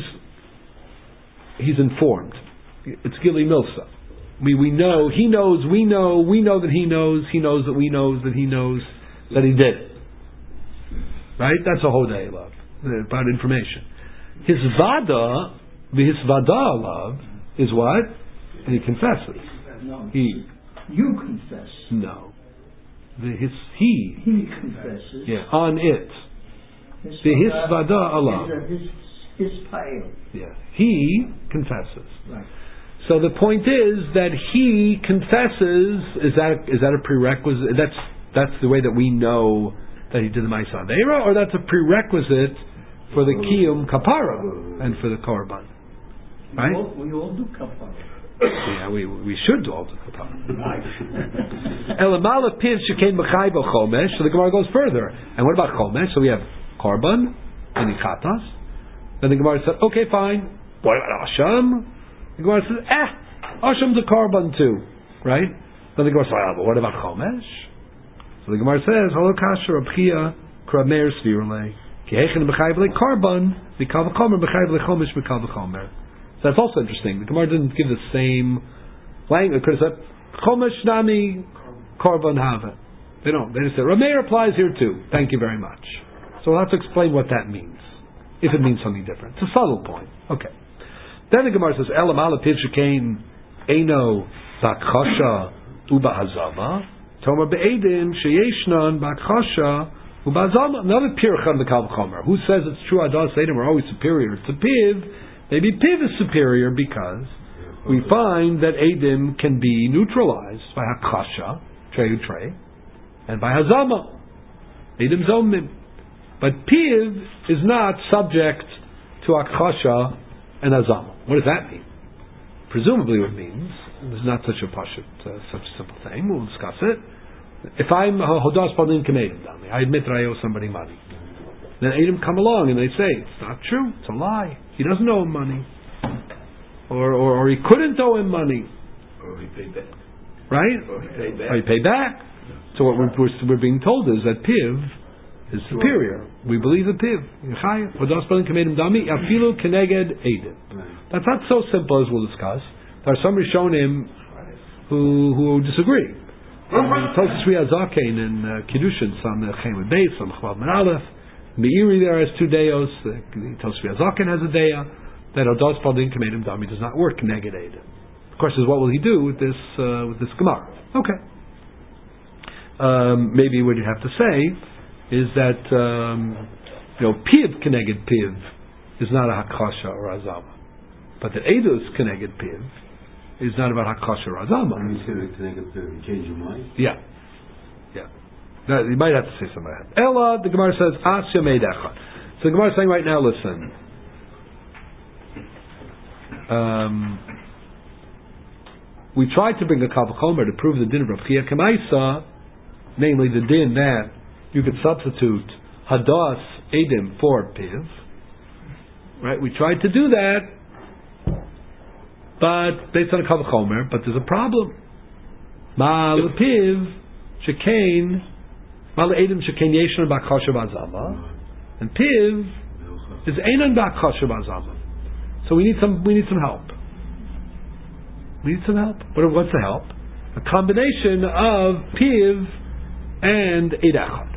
he's informed. It's Gili Milsa. We we know he knows. We know. We know that he knows. He knows that we knows that he knows that he did it. Right? That's a hoda elav, about information. His vada his vada alav is what? And he confesses. No. He. You confess. No. The, his, he. He confesses. Yeah. On it. His The hisvada Allah. His, his pile. Yeah. He confesses. Right. So the point is that he confesses. Is that is that a prerequisite? That's that's the way that we know that he did the Ma'isa Aveira, or that's a prerequisite for the Kiyum Kapara and for the Korban. Right? We all, we all do kapara. Yeah, we we should do all the kapara. Elamala piv shekain b'chaybo chomesh. So the Gemara goes further. And what about chomesh? So we have korban and chatas. Then the Gemara said, okay, fine. What about asham? The Gemara says, eh, asham's a korban too, right? Then the Gemara says, well, but what about chomesh? So the Gemara says, halo kasher abchia kramer svirle ki hechen b'chayv le korban mikal v'chomer b'chayv le chomesh mikal v'chomer. So that's also interesting. The Gemara didn't give the same language. It could have said, Chomesh Nami Korban Hava. They don't. They just say, Rameir applies here too. Thank you very much. So we'll have to explain what that means. If it means something different. It's a subtle point. Okay. Then the Gemara says, Elam ala piv shekain eino bakchasha uba hazama tomer be'edim sheyeshnan bakchasha uba hazama. Another pircha in the Kal V'chomer. Who says it's true Adas Edim are always superior to Piv? Maybe Piv is superior because we find that Eidim can be neutralized by Hakasha, Trey Trey, and by Hazama, Eidim Zomim. But Piv is not subject to Hakasha and Hazama. What does that mean? Presumably what it means, it's not such a pashut, uh, such a simple thing, we'll discuss it. If I'm Hodas Padim Kameidim, I admit that I owe somebody money. Then Edom come along and they say, it's not true, it's a lie. He doesn't owe him money. Or, or, or he couldn't owe him money. Or he paid back. Right? Or he paid back. Or he paid back. So what we're, we're, we're being told is that Piv is superior. We believe the Piv. That's not so simple as we'll discuss. There are some Rishonim who who disagree. Tosfos Zaken in uh, Kiddushin, some Chemed Beis, some Chavav Men Aleph. Meiri there has two deos. Tosfos Zaken has a dea that Odos Baldin Kamedim Dami does not work Keneged Edom. The question is, what will he do with this uh, with this Gemara? Okay. Um, maybe what you have to say is that um, you know Piv Keneged Piv is not a Hakasha or Azama, but that Edus Keneged Piv is not about Hakasha or Azama. When you say that Keneged Piv, you change your mind? Yeah, yeah. Now, you might have to say something like that. Ella, the Gemara says Asya Meid Echad. So the Gemara is saying right now, listen. Um, we tried to bring a Kal V'chomer to prove the din of Rav Chia Kemaisa, namely the din that you could substitute Hadas Edim for Piv. Right? We tried to do that, but based on a Kal V'chomer, but there's a problem. Ma Lepiv Shekain Ma Le'edim Shekain Yeshon B'Chashav Azama, and Piv is Einan B'Chashav Azama. So we need some. We need some help. We need some help. What, what's the help? A combination of Piv and Eid Echad.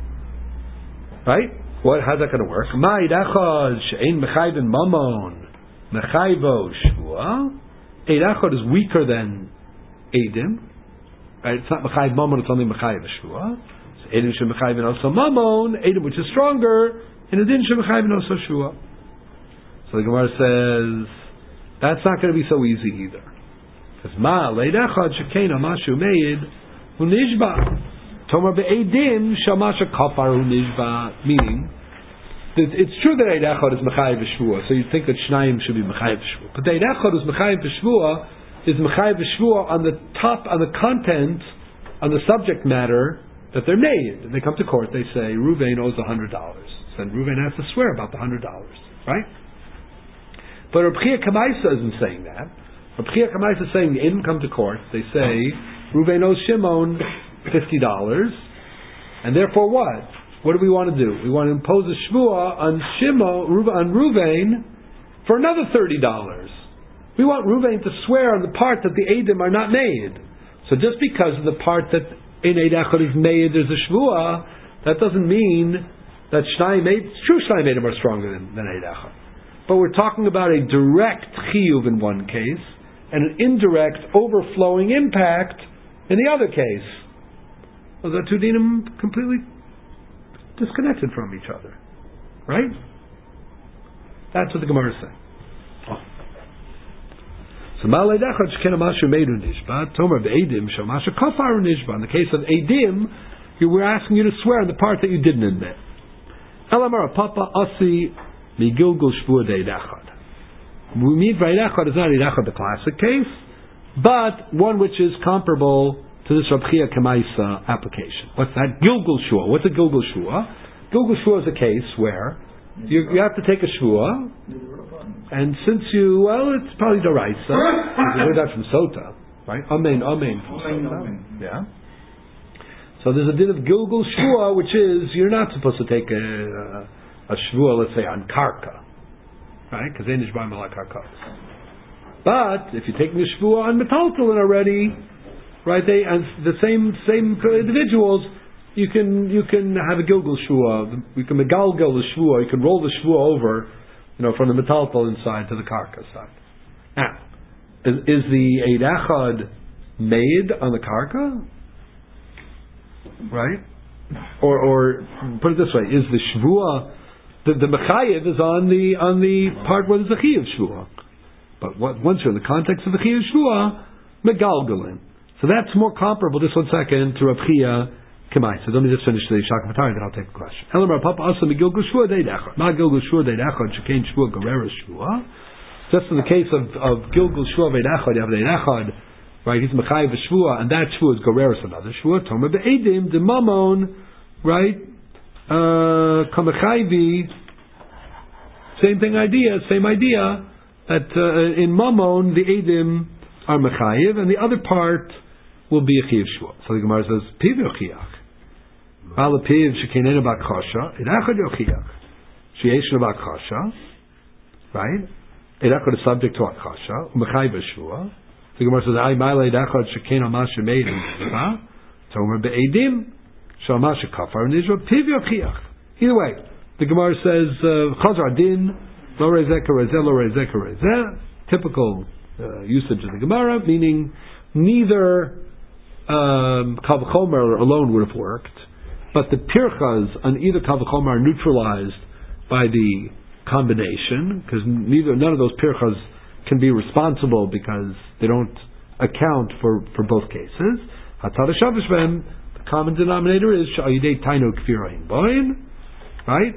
Right? What? How's that going to work? Ma Eid Echad she'ein mechayvin mamon mechayvo shvua. Eid Echad is weaker than Eidim. Right? It's not mechayv mamon. It's only mechayv shvua. So Eidim shemechayvin also mamon. Eidim which is stronger. And Eidim shemechayvin also shvua. So the Gemara says that's not going to be so easy either. Because ma leid echad shekena mashu meid hu nishba tomar be'edim shamasha kafar hu nishba. Meaning, it's true that eid echad is mechayev v'shvua, so you think that shnayim should be mechayev v'shvua. But the eid echad is mechayev v'shvua is mechayev v'shvua on the top, on the content, on the subject matter that they're made. And they come to court, they say Ruvain owes a hundred dollars. So then Ruvain has to swear about the hundred dollars, right? But Rav Chia Kamaisa isn't saying that. Rav Chia Kamaisa is saying the Edom come to court. They say Ruvain owes Shimon fifty dollars, and therefore what? What do we want to do? We want to impose a shvua on Shimon on Ruvain for another thirty dollars. We want Ruvain to swear on the part that the Edom are not made. So just because of the part that in Eid Echad is made, there's a shvua. That doesn't mean that Shnai made. It's true, Shnai Edom are stronger than, than Eid Echad. But we're talking about a direct chiyuv in one case and an indirect overflowing impact in the other case. Well, the two dinim completely disconnected from each other, right? That's what the Gemara is saying. Oh. So, Malay Dechad Shekena Mashu Meidu Nishba, Tomer Be'edim Shamashu Kafaru Nishba. In the case of Edim, you were asking you to swear on the part that you didn't admit. Elamar Papa Asi. Migilgul Shvua Eid Echad. We mean Eid Echad is not Eid Echad, the classic case, but one which is comparable to this Rav Chia Kemaisa application. What's that? Gilgul Shvua. What's a Gilgul Shvua? Gilgul Shvua is a case where you, you have to take a Shvua, and since you, well, it's probably Doraisa. You heard that from Sota, right? Amen, Amen from Sota. Yeah. So there's a din of Gilgul Shvua, which is you're not supposed to take a. a a shvua, let's say, on karka, right? Because they nishba malak karka. But if you're taking a shvua on metaltalin already, right? They and the same same individuals, you can you can have a gilgul shvua. You can megalgal the shvua. You can roll the shvua over, you know, from the metaltal inside to the karka side. Now, is, is the eid echad made on the karka, right? Or or put it this way: is the shvua The, the mechayev is on the on the part where there's a chiyuv shvua, but what, once you're in the context of the chiyuv shvua, megalgalin. So that's more comparable. Just one second to Rav Chia Kemaisa. So let me just finish the Shaka Matari, then I'll take the question. Elamar Papa also megilgul shvua deid echad. Ma gilgul shvua deid echad shekain shvua gerera shvua. Just in the case of of gilgul shvua deid echad, you have deid echad, right? He's mechayev shvua, and that shvua is gereris another shvua. Tomer be'edim de mamon, right? uh, kamechayvi, same thing idea, same idea, that uh, in Mammon, the Eidim are mechayiv, and the other part will be a chiv shua. So the Gemara says, piv yochiach. Ala piv shekinena bak chasha, idachad yochiach. Sheyesh bak chasha, right? Idachad is subject to akasha, umechayiv shua. The Gemara says, ay ma'ala idachad shekena masha meidim, tomer be'edim, shal masha kafar, nizra piv yochiach. Either way, the Gemara says, chazar din, lo rezek rezeh, lo rezek rezeh, typical uh, usage of the Gemara, meaning neither um, Kal V'chomer alone would have worked, but the pirchas on either Kal V'chomer are neutralized by the combination, because neither none of those pirchas can be responsible because they don't account for, for both cases. Hatzad shavish ben, the common denominator is sha'ayidei tainu kfirayin boin, right?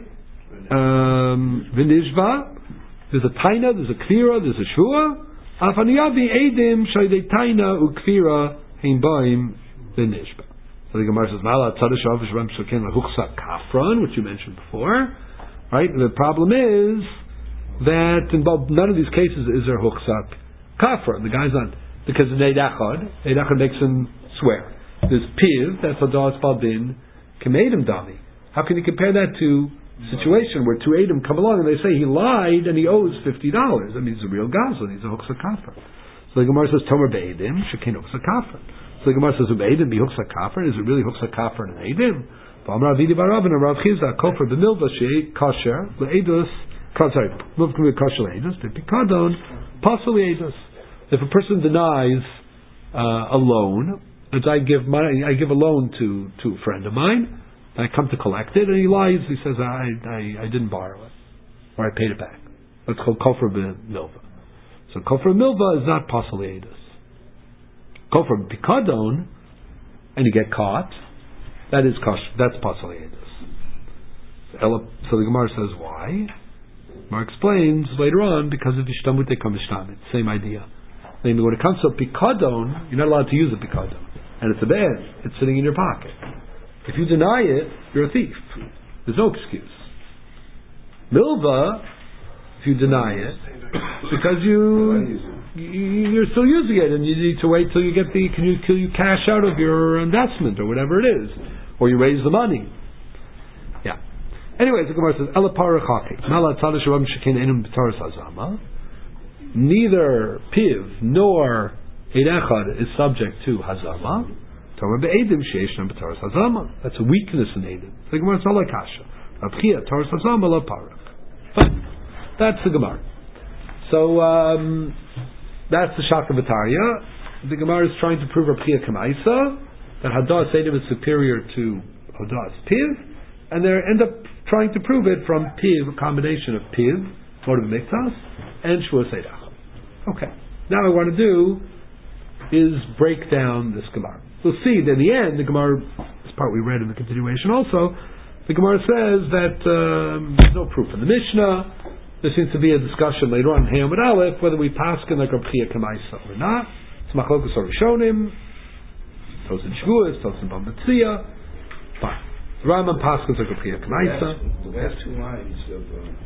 Um, V'nishva, there's a taina, there's a kvira, there's a shua. Afaniyavi edim sha'ayidei taina ukvira hein boim v'nishva. So the Gemara says, Mala tzadish shavish ben shaken lahuchsa kafron, which you mentioned before. Right? The problem is that in both, none of these cases is there huchsak kafra. The guy's on, because in Eid Echad, Eid Echad makes him swear. There's piv, that's a das balbin, kemedim dami. How can you compare that to a situation where two Eidim come along and they say he lied and he owes fifty dollars? That means he's a real gazlan, he's a huchsak kafra. So the Gemara says, Tomer be'edim, shekin huchsak kafra. So the Gemara says, be'edim be huchsak kafra, is it really huchsak kafra in an Eidim? Amar Avidi bar Rabban and Rav Chizda kofer b'milva she'ei kasher le'edus. Sorry, milva can be kasher le'edus. B'pikadon pasul le'edus. If a person denies uh, a loan, as I give money, I give a loan to to a friend of mine, and I come to collect it, and he lies. He says I I, I didn't borrow it, or I paid it back. That's called kofer b'milva. So kofer b'milva is not pasul le'edus. Kofer b'pikadon, and you get caught. That is kosh. That's pasul le'edus. So the Gemara says why? Gemara explains later on because of ishtamut ekam ishtamut. Same idea. Namely, when it comes to pikadon, you're not allowed to use a pikadon, and it's a bad. It's sitting in your pocket. If you deny it, you're a thief. There's no excuse. Milva, if you deny it, because you you're still using it, and you need to wait till you get the can you till you cash out of your investment or whatever it is, or you raise the money. Yeah. Anyways, the Gemara says, Ela parachaki, Mala tzadish rabam shekin enum b'taras hazama. Neither piv nor eid echad is subject to hazama. Tomer be'edim she'eshnam b'taras hazama. That's a weakness in edim. The Gemara says, Ela kasha. Rabchia taras hazama la parach. Fine. That's the Gemara. So um, that's the Shaka V'Tarya. The Gemara is trying to prove Rabchia Kamaisa, that Hadas Eidim is superior to Hadas Piv, and they end up trying to prove it from Piv, a combination of Piv, Motiv Miktas, and Shua Seidach. Okay. Now what I want to do is break down this Gemara. We'll see that in the end, the Gemara, this part we read in the continuation also, the Gemara says that um, there's no proof in the Mishnah. There seems to be a discussion later on in Hayom Aleph whether we paskin like Rabchia Kamaisa or not. It's Machlokas or Rishonim, Tosin Shvuas, Tosin Bambatzia. Fine. The Rambam paskins like Rabchia Kamaisa. The last two lines of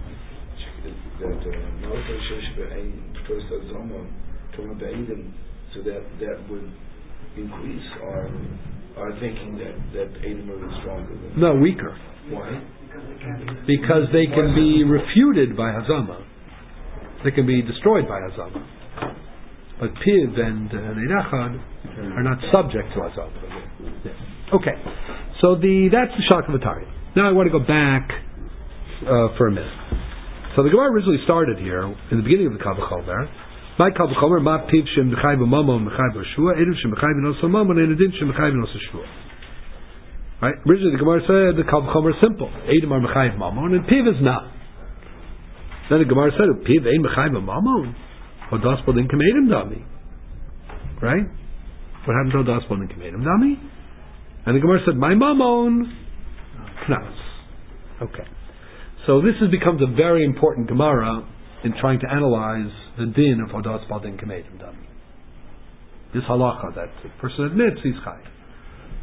uh, that Malta Shesh Be'ein P'tos Azoma Tomer Be'edim, so that that would increase our our thinking that that Eidim are stronger than no weaker. Why? Because they can be refuted by Hazama. They can be destroyed by Hazama. But Piv and Eid Echad are not subject to Hazama. Yeah. Okay. So the that's the Shaka V'Tarya. Now I want to go back uh, for a minute. So the Gemara originally started here, in the beginning of the Kal V'Chomer. My Kal V'Chomer, Ma Piv Shem B'chai B'Mamon B'chai B'Shua, Erev Shem B'chai B'Nosa Mamon, and Edin Shem B'chai B'Nosa Shua. Right? Originally, the Gemara said the Kal V'Chomer is simple. Eidim are Mechayiv Mamon, and Piv is not. Then the Gemara said, Piv ain't Mechayiv Mamon. Or Daspal din Kamedim Dami. Right? What happened to Daspal din Kamedim Dami? And the Gemara said, my Mamon, Knas. Okay. So this has become a very important Gemara in trying to analyze the din of Daspal din Kamedim Dami. This halacha that the person admits he's Chayiv.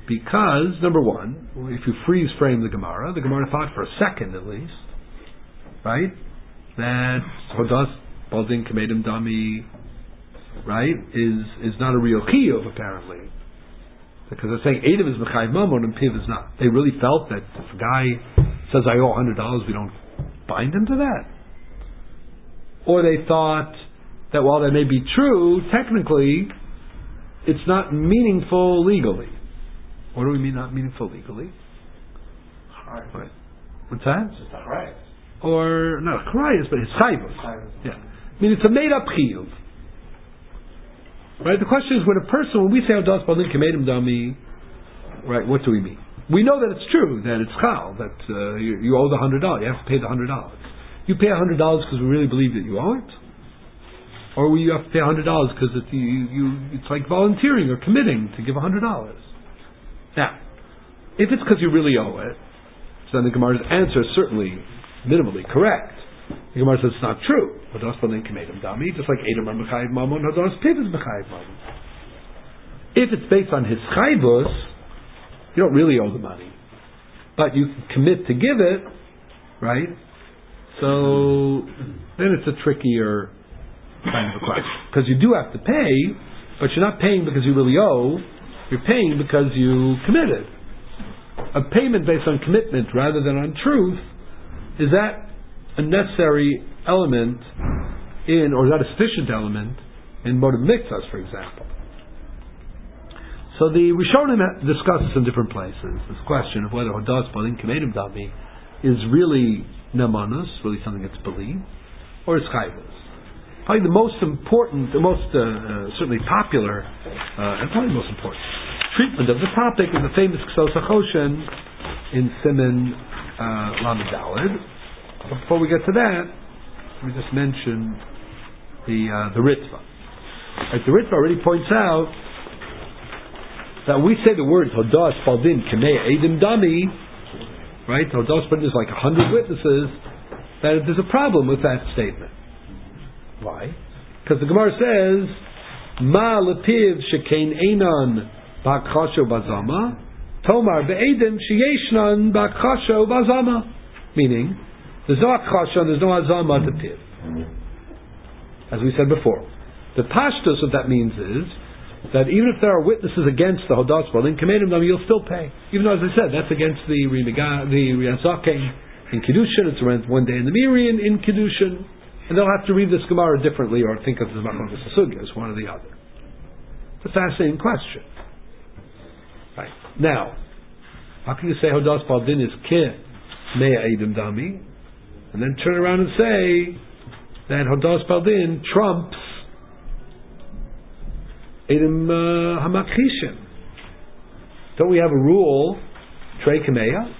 Because, number one, if you freeze frame the Gemara, the Gemara thought for a second at least, right, that Hodas Baldin Kamedim Dami, right, is is not a real chiyuv apparently. Because they're saying Eidim is Mechayiv Mamon and Piv is not. They really felt that if a guy says I owe one hundred dollars, we don't bind him to that. Or they thought that while that may be true, technically, it's not meaningful legally. What do we mean not meaningful legally? Right. What's that? It's just a right. Or, not a chrayas, but his chayvus. Yeah. I mean, it's a made-up chiyuv. Right? The question is, when a person, when we say Hodas Baldin Kamedim Dami, right, what do we mean? We know that it's true, that it's chal, that uh, you, you owe the one hundred dollars, you have to pay the one hundred dollars. You pay one hundred dollars because we really believe that you owe it? Or will you have to pay one hundred dollars because it, you, you, it's like volunteering or committing to give one hundred dollars? Now, if it's because you really owe it, so then the Gemara's answer is certainly minimally correct. The Gemara says it's not true. Hodas Baldin Kamedim Dami, just like Eidim are Mechayiv Mamon, Hodas Piv is Mechayiv Mamon. If it's based on his chayvus, you don't really owe the money, but you can commit to give it, right? So then it's a trickier kind of a question, because you do have to pay, but you're not paying because you really owe. You're paying because you committed. A payment based on commitment rather than on truth, is that a necessary element in, or is that a sufficient element in motive mikzas, for example? So the Rishonim discuss this in different places. This question of whether Hodas Baldin Kamedim Dami is really nemanus, really something that's believed, or is chayvus. Probably the most important, the most uh, uh, certainly popular, uh, and probably the most important treatment of the topic is the famous Ksos HaChoshen in Siman uh, Lamed Daled. But before we get to that, let me just mention the uh, the Ritva. Right, the Ritva already points out that we say the words Hodas Baldin Kamei Eidim Dami, right? Hodas Baldin is like a hundred witnesses. That there's a problem with that statement. Why? Because the Gemara says Ma lepiv shekein einan b'akchasho bazama tomar be'edim sheyeshnan b'akchasho bazama, meaning there's no akchasha and there's no azama to piv. As we said before, the pashtus of that means is that even if there are witnesses against the Hodas Baldin Kamedim Dami, you'll still pay. Even though, as I said, that's against the Rimiga, the Riyazaken in Kiddushin. It's around one day in the Mirian in Kiddushin. And they'll have to read this Gemara differently or think of the Machlokes HaSugya as one or the other. It's a fascinating question. Right. Now, how can you say Hodas Baldin is Ke Mea Eidim Dami, and then turn around and say that Hodas Baldin trumps Eidim uh, Hamakhishin? Don't we have a rule, Trei Kameya?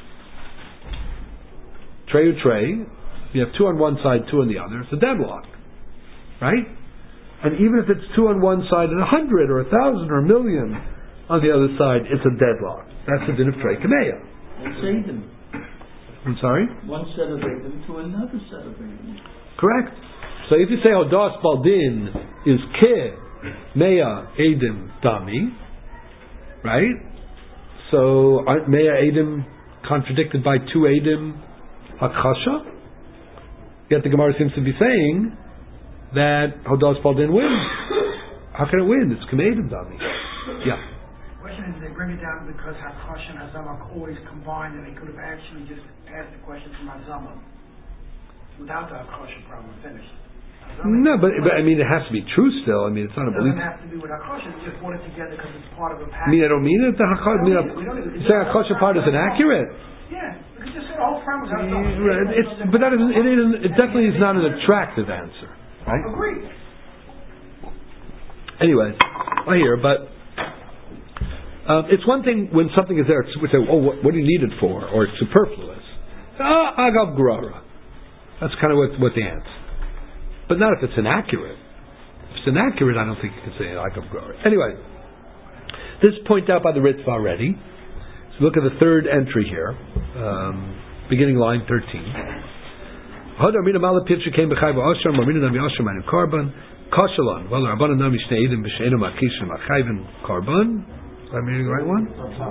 Trei or Trei? You have two on one side, two on the other. It's a deadlock, right? And even if it's two on one side and a hundred or a thousand or a million on the other side, it's a deadlock. That's the din of Trei Kameya. It's Eidim. I'm sorry? One set of Eidim to another set of Eidim. Correct. So if you say Hodas Baldin is Ke Mea Eidim Dami, right? So aren't Mea Eidim contradicted by two Eidim Hakasha? Yet the Gemara seems to be saying that Hodas Baldin wins. How can it win? It's Kamedim Dami. Yeah. The question is, they bring it down because Hakash and Hazama always combined, and they could have actually just asked the question from Hazama without the Hakash problem finished. No, but, but I mean, it has to be true still. I mean, it's not a It belief. doesn't have to do with Hakash, it's just put it together because it's part of a package. I mean, I don't mean it. The Hakash, I mean, you say Hakash part is inaccurate. Yeah, because just say the whole frame was Right, it's, but that isn't, it, isn't, it definitely is not an attractive answer, right? Agreed. Anyways, I hear, but um, it's one thing when something is there, we say, oh, what, what do you need it for? Or it's superfluous. Ah, agav grara. That's kind of what, what the answer. But not if it's inaccurate. If it's inaccurate, I don't think you can say agav grara. Anyway, this is pointed out by the Ritva already. So look at the third entry here, um, beginning line thirteen. Hadar mina malapitcher came b'chayv ashar, marina nami ashar ma'anim karban, kashalan. Well, Rabbanan nami shnei edim b'sheinu ma'kishin ma'chayvin karban. I'm reading the right one?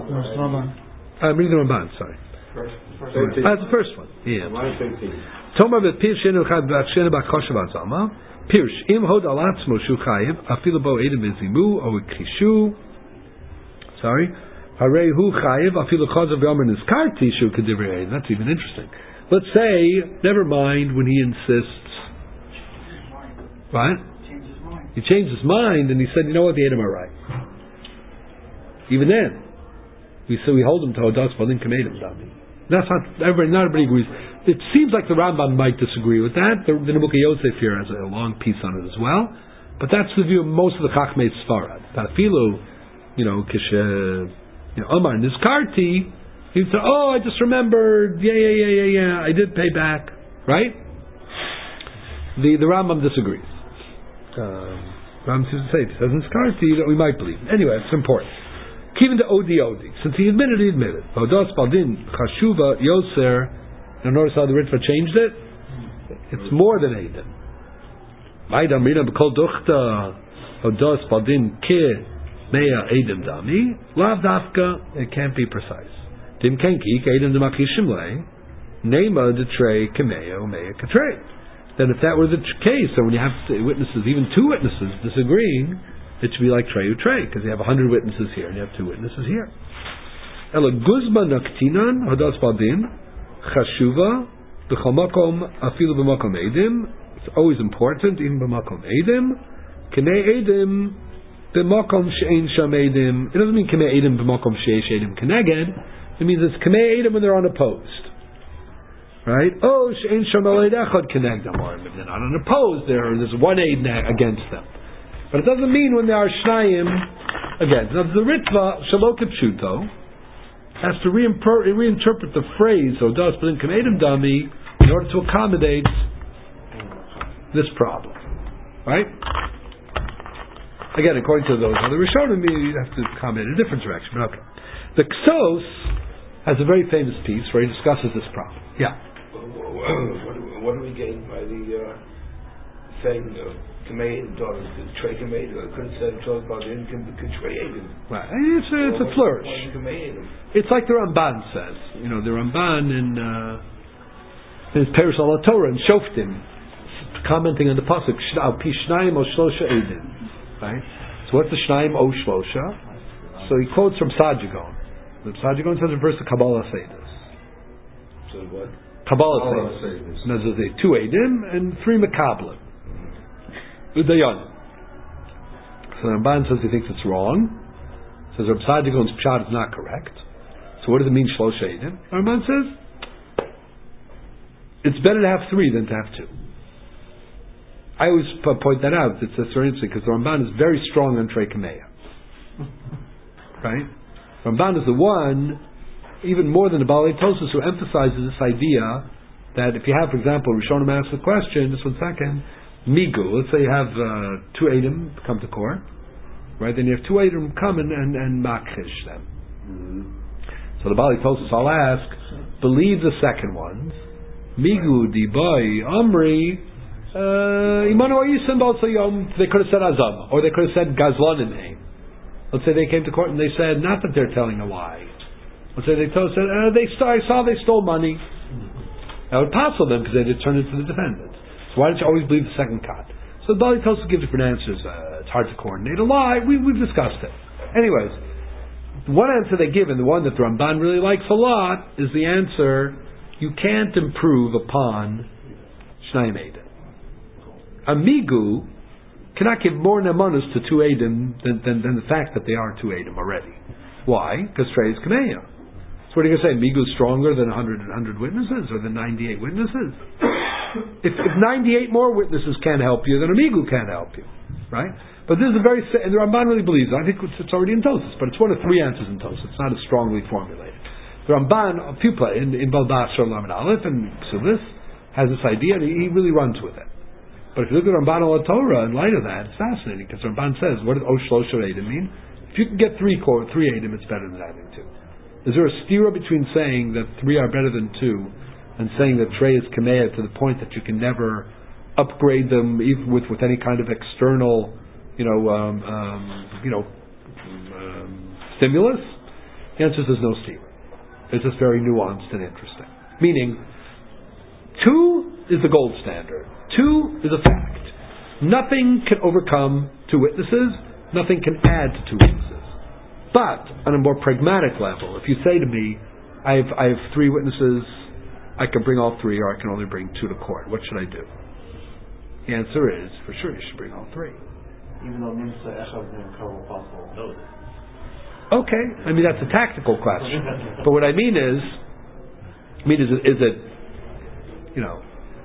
I'm reading the Ramban, sorry. First, first That's the first one. Yeah. thirteen. Toma v'pirsh shenu chad v'achshenu b'koshav azama. Pirsh im hod al atzmo shu chayiv afilu bo edim v'zimu o ikrishu. Sorry. Harei hu chayiv afilu chazav v'omer nizkarti shu k'divrei edim. That's even interesting. Let's say, never mind when he insists. What? He changed his mind and he said, you know what, the edim are right. Even then, we so we hold him to hodas balin kamedim dami. That's not everybody. Not everybody agrees. It seems like the Rambam might disagree with that. The, the Nebuchadnezzar Yosef here has a long piece on it as well. But that's the view of most of the Chachmei Sfarad. Tafilu, you know, kish, you know, Omar Nizkarti. He'd say, "Oh, I just remembered. Yeah, yeah, yeah, yeah, yeah. I did pay back." Right? The the Rambam disagrees. Um, Rambam seems to say, if he says Nizkarti, that we might believe. Anyway, it's important. Even to Odi Odi. Since he admitted, he admitted. Hodas Baldin Chashuva Yoser. Now notice how the Ritva changed it? It's more than Eidim. Maidam Rina B'kol Duchta Hodas Baldin Ke Mea Eidim Dami. Lav Dafka. It can't be precise. Dim Kenki Eidim Demakishimle. Nema Detrei Kemea Mea Katrei. Then if that were the case, then when you have witnesses, even two witnesses disagreeing, it should be like Trey Trey, because you have a hundred witnesses here and you have two witnesses here. Ela Guzma Naktinan Hadas Badin Chashuva B'chol Makom Afilu B'makom Eidim. It's always important, even B'makom Eidim. K'nei Eidim B'makom She'ein Sham Eidim. It doesn't mean K'nei Eidim B'makom She'ein Eidim K'neged. It means it's K'nei Eidim when they're unopposed. Right? Oh, She'ein Sham Eid Echad K'negdam. Or if they're not unopposed, there there's one Eid against them. But it doesn't mean when there are Shnayim again. Now the Ritva Shalok Pshuto has to reimpro- reinterpret the phrase Odas B'lin Kamedim Dami in order to accommodate this problem. Right? Again, according to those other Rishonim, you have to accommodate a different direction. But okay. The Ksos has a very famous piece where he discusses this problem. Yeah. What, what do we gain by the uh, saying uh, Kameid daughters, Trey Kameid? I could have said twelve about the income, Trey Aiden. Right. It's a, it's a flourish. It's like the Ramban says. You know, the Ramban in uh, in his Perush al Torah and Shoftim, commenting on the pasuk Al Pi Shnayim O Shlosha Aiden. Right. So what's the Shnayim O Shlosha? So he quotes from Sajagon. The Sajagon says in verse the Kabbalah say this. So what? Kabbalah says this. And there's a two Eidim and three Makablim. Udayan. So the Ramban says he thinks it's wrong. Says Reb Sadigon's pshat is not correct. So what does it mean Shlosh Eidim? The Ramban says it's better to have three than to have two. I always p- point that out. It's, it's very interesting because the Ramban is very strong on Trei Kameya. Right? Ramban is the one, even more than the Balei Tosfos, who emphasizes this idea that if you have, for example, Rishonim asks the question, just one second, Migu, let's say you have uh, two Eidim come to court, right? Then you have two Eidim come and, and, and makhish them. Mm-hmm. So the Balei Tosfos, I'll ask, believe the second ones. Migu, Dibai, Amri, Imanu Ayisim, they could have said Azam, or they could have said Gazlan in name. Let's say they came to court and they said, not that they're telling a lie. Let's say they told, said, uh, they st- I saw they stole money. That would passel them because they did turn it to the defendants. So why don't you always believe the second cut? So the Balei Tosfos gives different answers. Uh, it's hard to coordinate a lie. We, we've discussed it. Anyways, one answer they give, and the one that the Ramban really likes a lot, is the answer, you can't improve upon Shnayim Eidim. Amigu cannot give more nemanus to two Eidim than, than, than the fact that they are two Eidim already. Why? Because Trey is Kameya. So what are you going to say? Migu is stronger than one hundred, one hundred witnesses, or than ninety-eight witnesses? if, if ninety-eight more witnesses can't help you, then Amigu can't help you. Right? But this is a very, and the Ramban really believes it. I think it's, it's already in Tosfos, but it's one of three answers in Tosfos. It's not as strongly formulated. The Ramban, a few places, in, in Baldassar, Laman Aleph, and Ksubis, has this idea, and he, he really runs with it. But if you look at Ramban al Torah, in light of that, it's fascinating, because Ramban says, what does Oshlosh Eidim mean? If you can get three core, three Eidim, it's better than having two. Is there a stira between saying that three are better than two, and saying that Trey is Kameya to the point that you can never upgrade them, even with, with any kind of external, you know, um, um, you know, um, stimulus? The answer is there's no stira. It's just very nuanced and interesting. Meaning, two is the gold standard. Two is a fact. Nothing can overcome two witnesses. Nothing can add to two witnesses. But on a more pragmatic level, if you say to me, I have, I have three witnesses, I can bring all three, or I can only bring two to court. What should I do? The answer is, for sure, you should bring all three. Even though Nimsa Echad didn't cover possible. No. Okay, I mean that's a tactical question. But what I mean is, I mean is it, is it, you know,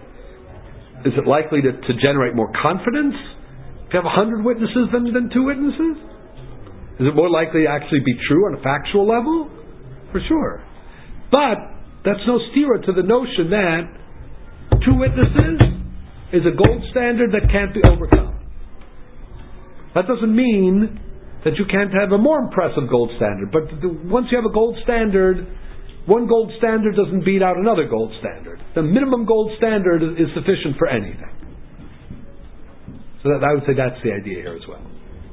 is it likely to, to generate more confidence if you have a hundred witnesses than, than two witnesses? Is it more likely to actually be true on a factual level? For sure. But that's no stira to the notion that two witnesses is a gold standard that can't be overcome. That doesn't mean that you can't have a more impressive gold standard. But the, once you have a gold standard, one gold standard doesn't beat out another gold standard. The minimum gold standard is, is sufficient for anything. So that, I would say that's the idea here as well.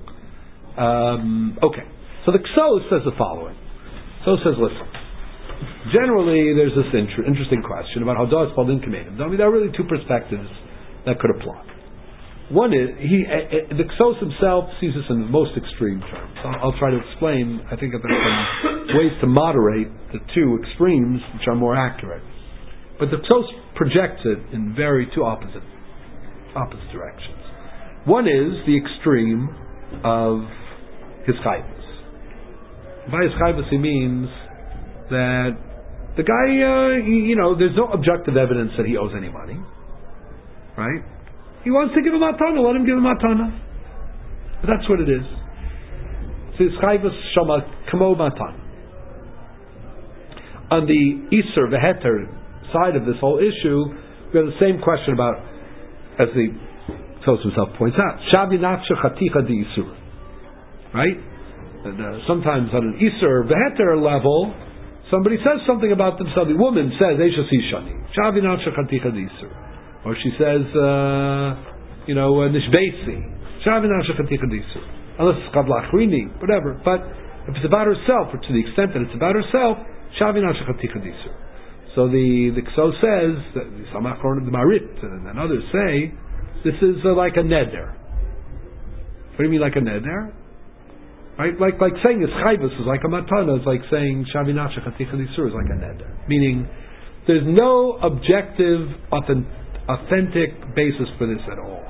Um, okay. So the Ksos says the following. So it says, listen. Generally, there's this inter- interesting question about how does Baldin Kamedim. I mean, there are really two perspectives that could apply. One is, he, uh, the Ksos himself sees this in the most extreme terms. I'll, I'll try to explain, I think, that there are some ways to moderate the two extremes which are more accurate. But the Ksos projects it in very two opposite, opposite directions. One is the extreme of his chayvus. By his chayvus he means that the guy, uh, he, you know, there's no objective evidence that he owes any money. Right? He wants to give him matana, let him give him matana. But that's what it is. So his chayvus shama kamo matana. On the Isur v'heter side of this whole issue, we have the same question about, as the Ksos himself points out, shavi nafshe chaticha di Isur. Right? And, uh, sometimes on an Isur v'heter level, somebody says something about themselves. The woman says, Eisha Sishani, shavi nafshe chaticha di Isur. Or she says, uh, you know, nishbesi, shavi nafshe chaticha di Isur. Unless it's kabla achrini, whatever. But if it's about herself, or to the extent that it's about herself, shavi nafshe chaticha di Isur. So the the Ksos says, the Samach Koron of the Marit and, and others say, this is uh, like a neder. What do you mean like a neder? Right? Like like saying his chayvus is like a matana, is like saying shavi nafshe chaticha di Isur is like a neder. Meaning, there's no objective, authentic, authentic basis for this at all.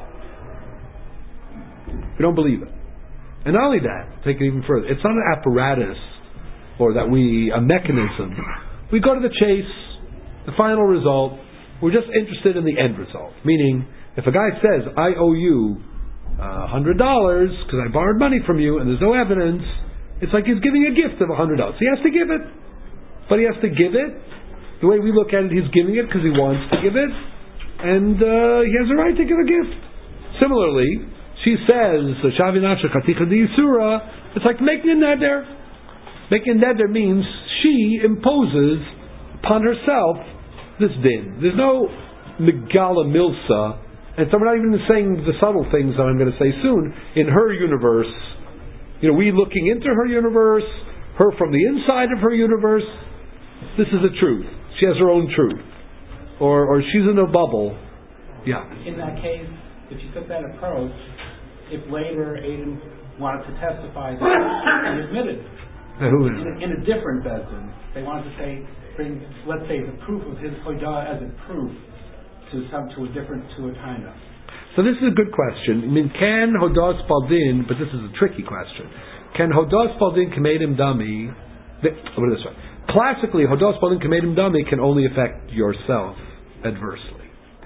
We don't believe it. And not only that, take it even further, it's not an apparatus or that we, a mechanism. We go to the chase, the final result, we're just interested in the end result. Meaning, if a guy says, I owe you uh, one hundred dollars because I borrowed money from you and there's no evidence, it's like he's giving a gift of one hundred dollars. He has to give it. But he has to give it. The way we look at it, he's giving it because he wants to give it. And uh, he has a right to give a gift. Similarly, she says, Shavi nafshe chaticha di Isura, it's like making a neder. Making a neder means she imposes upon herself this din. There's no megala milsa, and so we're not even saying the subtle things that I'm going to say soon. In her universe, you know, we looking into her universe, her from the inside of her universe, this is the truth. She has her own truth. Or, or she's in a bubble. Yeah. In that case, if you took that approach, if later Aiden wanted to testify that he admitted Who is in, a, in a different bezin, they wanted to say, bring, let's say, the proof of his hodah as a proof to some to a different to a kind of. So this is a good question. I mean, can hodah spaldin? But this is a tricky question. Can hodah spaldin kamedim dami? What is this way? Classically, hodah spaldin kamedim dami can only affect yourself adversely.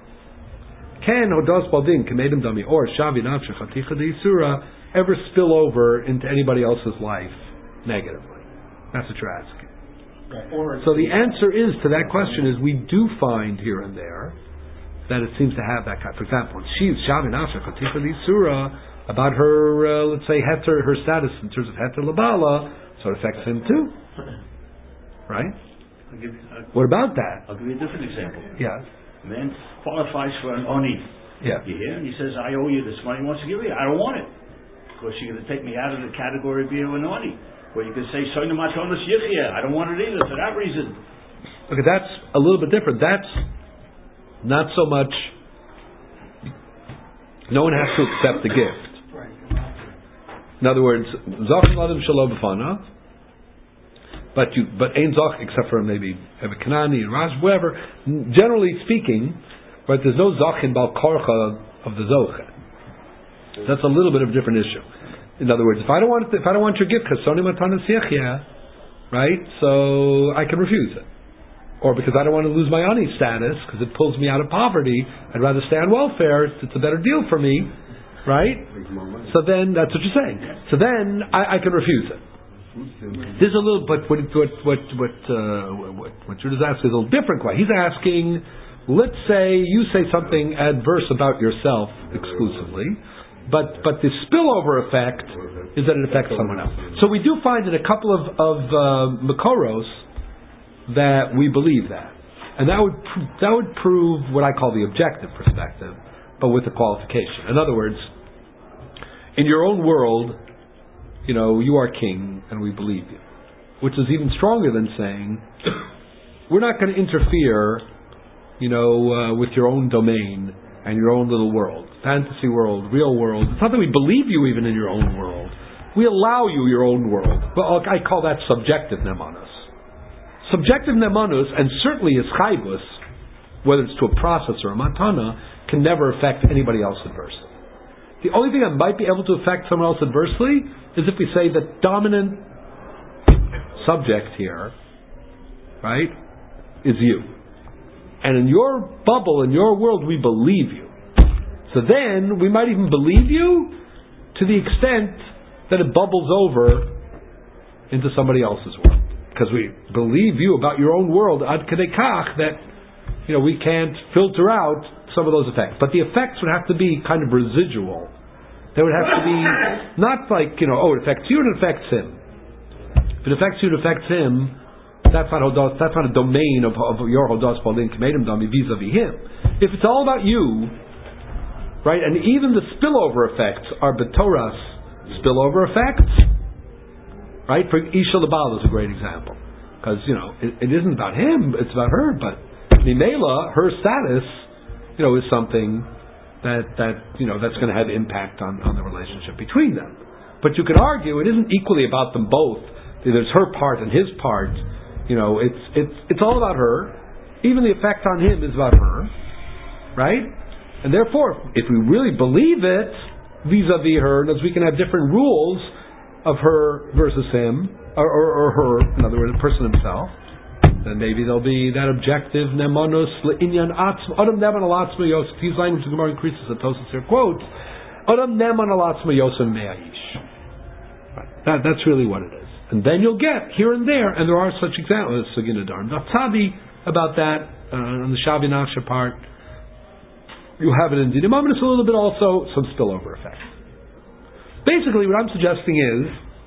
Can hodah spaldin kamedim dami or shavi nafshe chaticha di Isura ever spill over into anybody else's life negatively? That's what you're asking. Right. Or so the answer is to that question is we do find here and there that it seems to have that kind. For example, when she's shavi nafshe chaticha di Isura about her, uh, let's say, heter, her status in terms of heter labala, so it affects him too. Right? I'll give, I'll, what about that? I'll give you a different example. Yes. A man qualifies for an oni. Yeah. You hear? And he says, I owe you this money. He wants to give you. I don't want it. Of course, you're going to take me out of the category of being an oni. Well, you could say Soina Matonis Yichya. I don't want it either for that reason. Okay, that's a little bit different. That's not so much. No one has to accept the gift. In other words, Zachin Ladam Shalom B'fana, but you, but Ein Zach except for maybe Eva Kanani and Rash, whatever. Generally speaking, right? There's no Zachin Bal Korcha of the Zoche. That's a little bit of a different issue. In other words, if I don't want if I don't want your gift, because Soni Matanas Yechia, right? So I can refuse it. Or because I don't want to lose my ani status, because it pulls me out of poverty, I'd rather stay on welfare, it's a better deal for me, right? So then, that's what you're saying. So then, I, I can refuse it. There's a little, but what what what what uh, what, what Judah's asking is a little different. He's asking, let's say you say something adverse about yourself exclusively, but but the spillover effect is that it affects someone else. So we do find in a couple of, of uh, Makoros that we believe that. And that would pr- that would prove what I call the objective perspective, but with the qualification. In other words, in your own world, you know, you are king and we believe you. Which is even stronger than saying, we're not going to interfere, you know, uh, with your own domain and your own little world. Fantasy world, real world. It's not that we believe you even in your own world. We allow you your own world. But I call that subjective nemanus. Subjective nemanus, and certainly is chaybus, whether it's to a process or a matana, can never affect anybody else adversely. The only thing that might be able to affect someone else adversely is if we say the dominant subject here, right, is you. And in your bubble, in your world, we believe you. So then, we might even believe you to the extent that it bubbles over into somebody else's world. Because we believe you about your own world, ad kadei kach, that, you know, we can't filter out some of those effects. But the effects would have to be kind of residual. They would have to be not like, you know, oh, it affects you and it affects him. If it affects you, it affects him. That's not hodas, that's not a domain of, of your hodas palin k'medim dami vis-a-vis him. If it's all about you, right, and even the spillover effects are betoras spillover effects, right? For Isha Labal is a great example. Because, you know, it, it isn't about him, it's about her, but Mimela, her status, you know, is something that, that you know, that's going to have impact on, on the relationship between them. But you could argue it isn't equally about them both. There's her part and his part. You know, it's it's it's all about her. Even the effect on him is about her. Right? And therefore, if we really believe it, vis-a-vis her, and as we can have different rules of her versus him, or, or, or her, in other words, the person himself, then maybe there'll be that objective nemanus le'inyan atzma, adam neman al atzma yosef. These language the Gemara increases, that Tosafos here quotes, adam neman al atzma yosef me'aish. That that's really what it is. And then you'll get here and there, and there are such examples, Saginadar and Datzadi, about that uh, on the Shavi Nafsha part. You have it in Dinimam, and it's a little bit also some spillover effect. Basically, what I'm suggesting is,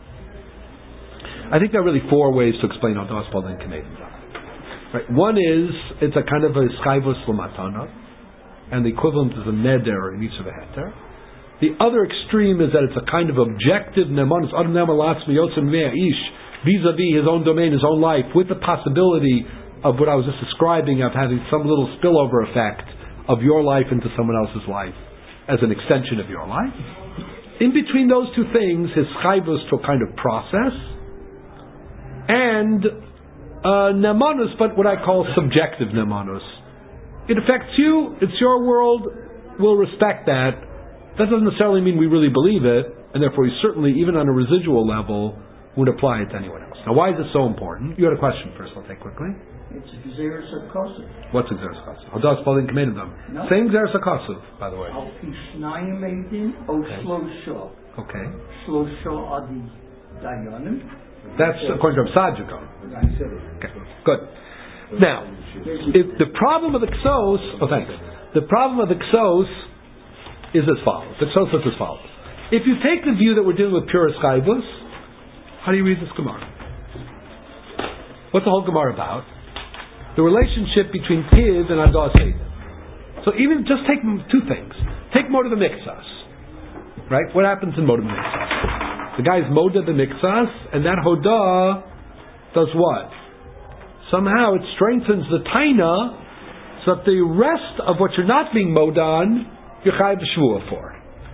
I think there are really four ways to explain Hodas Palin K'medim. Right. One is, it's a kind of a Schayvus L'matana, and the equivalent is a Neder in each of a Heter. The other extreme is that it's a kind of objective Nemanus, Adam Nemalatz Miyotzim Me'aish, vis-a-vis his own domain, his own life, with the possibility of what I was just describing, of having some little spillover effect of your life into someone else's life, as an extension of your life. In between those two things, his chayvus to a kind of process, and uh, nemanus, but what I call subjective nemanus. It affects you, it's your world, we'll respect that. That doesn't necessarily mean we really believe it, and therefore we certainly, even on a residual level, would apply it to anyone else. Now, why is this so important? You had a question first, I'll take quickly. It's Gzeres HaKosov. What's Gzeres HaKosov? Hodas Palin K'medim Dam. No. Same Gzeres HaKosov, by the way. Al pi shnayim eidin o shlosha. Okay. Shlosha adi dayanim. That's according to Sadjukon. Okay, good. Now, if the problem of the Ksos, oh thanks, the problem of the Ksos is as follows. The Ksos is as follows. If you take the view that we're dealing with pure Chaybus, how do you read this Gemara? What's the whole Gemara about? The relationship between Tiv and Adas Eidim. So even, just take two things. Take Moed Mixas. Right? What happens in Moed Mixas? The guy's moda b'miktsas, and that hodah does what? Somehow it strengthens the taina, so that the rest of what you're not being moda on, you're chayav b'shvuah for.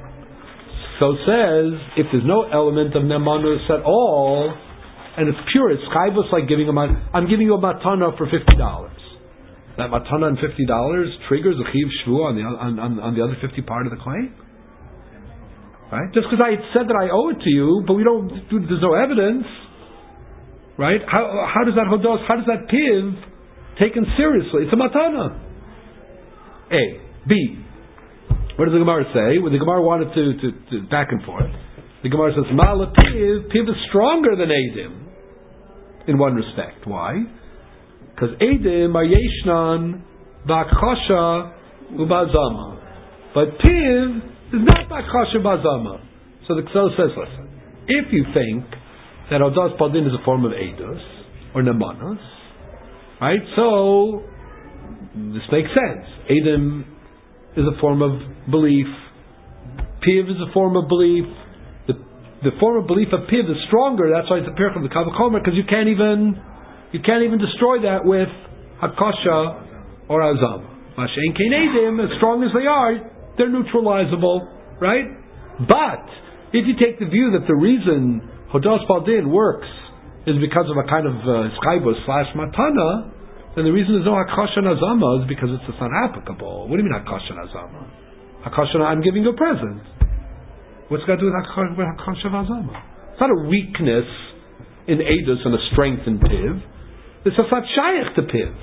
So says, if there's no element of nemanus at all, and it's pure, it's chayvus like giving a mat- I'm giving you a matana for fifty dollars. That matana and fifty dollars triggers a chiv shvuah on the on, on, on the other fifty part of the claim, right? Just because I said that I owe it to you, but we don't, there's no evidence, right? How how does that hodos, how does that piv taken seriously? It's a matana. A. B. What does the Gemara say? When the Gemara wanted to, to, to back and forth, the Gemara says, Mala Piv, Piv is stronger than Eidim in one respect. Why? Because Eidim are Yeshnan, Ba'achosha, Ubazama. But Piv is not Ba'achosha, Ubazama. So the Kso says, listen, if you think that Odas Padin is a form of Eidus, or Nemanos, right, so this makes sense. Eidim is a form of belief. Piv is a form of belief. The, the form of belief of Piv is stronger. That's why it's a pair from the Kavachomer, because you can't even you can't even destroy that with Hakasha or Azam. Mashen Kenedim, as strong as they are, they're neutralizable, right? But if you take the view that the reason Hodos Baldin works is because of a kind of uh, Skaibus slash Matana, then the reason there's no Hakasha and Azama is because it's just not applicable. What do you mean Hakasha and Azama? Hakasha, I'm giving you a present. What's got to do with Hakasha and Azama? It's not a weakness in Eidus and a strength in Piv. It's just not Shaykh to Piv.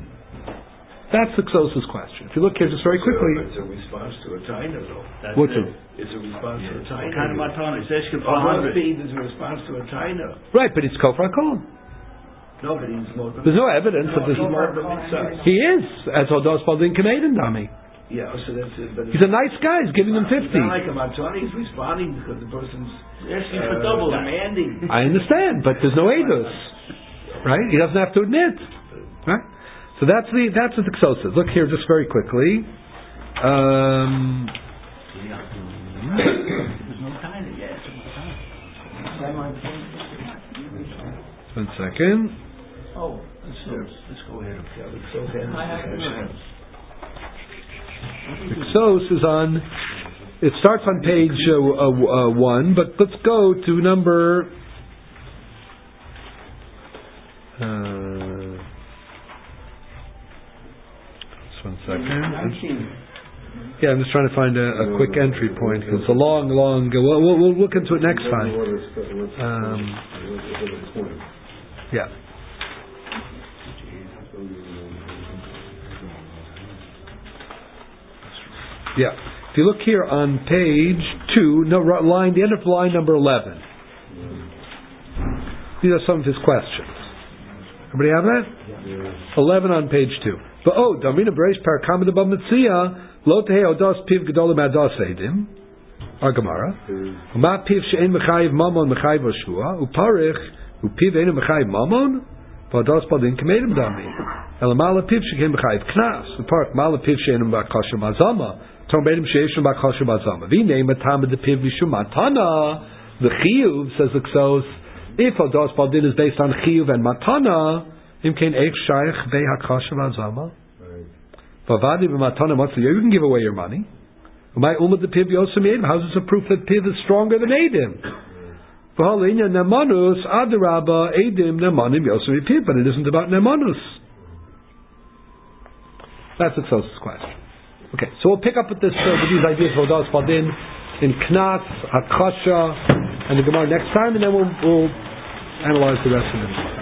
That's the Ksosa's question. If you look here just very quickly. It's a response to a Taina, though. What's it? it? It's a response to a Taina. What kind of matana? It's Eshkin four Our hundred. speed is a response to a Taina. Right, but it's Kofar Kol. No, but he's more. There's no evidence that this. He is, as Hodos Baldin Kanedim Dami. Yeah, so that's it. But He's a nice guy. He's giving him fifty. It's not like a Matani. He's responding because the person's Asking uh, for double that. demanding. I understand, but there's no Eidos, right? He doesn't have to admit, right? So that's the that's what the Ksos says. Look here, just very quickly. Um, There's no taina. Yeah, it's a matana. one second. Oh, let's, let's, let's go ahead. Yeah, but so then The Ksos is on. It starts on page uh, uh, uh, one, but let's go to number. Uh, just one second. Yeah, I'm just trying to find a, a quick entry point because it's a long, long. We'll, we'll, we'll look into it next time. Um, yeah. Yeah. If you look here on page two, no line, the end of line number eleven. These are some of his questions. Everybody have that? Yeah. Eleven on page two. But oh, Damina Bereish Parakamida Bamitzia Lo Tehei Odas Piv Gedolim Adas Eidim. Our Gemara. Ma Piv She'en Mechayiv Mamon Mechayiv Oshua Uparich Upiv Ein Mechayiv Mamon Vadas Badin Kamedim Dami. Elamala Piv She'en Mechayiv Knas Uparich Mala Piv She'en Mechayiv Mazama. Tombedim Sheishim Bakosha Bazama. We name it Tamid the Piv Mishum Matana. The Chiyuv says the Ksos. If Odas Baldin is based on Chiyuv and Matana, Imkein Eich Shaykh Bei Hakosha Bazama. Vavadi b'Matana Matzah. You can give away your money. Umay Umad the Piv Yosem Eidim. How's this a proof that Piv is stronger than Eidim? V'Halinya Nemanus Adarabba Eidim Nemanim Yosem Piv. But it isn't about Nemanus. That's the Ksos' question. Okay, so we'll pick up with this uh, with these ideas of Odas Baldin in Knas, Hakasha, and the Gemara next time, and then we'll, we'll analyze the rest of it.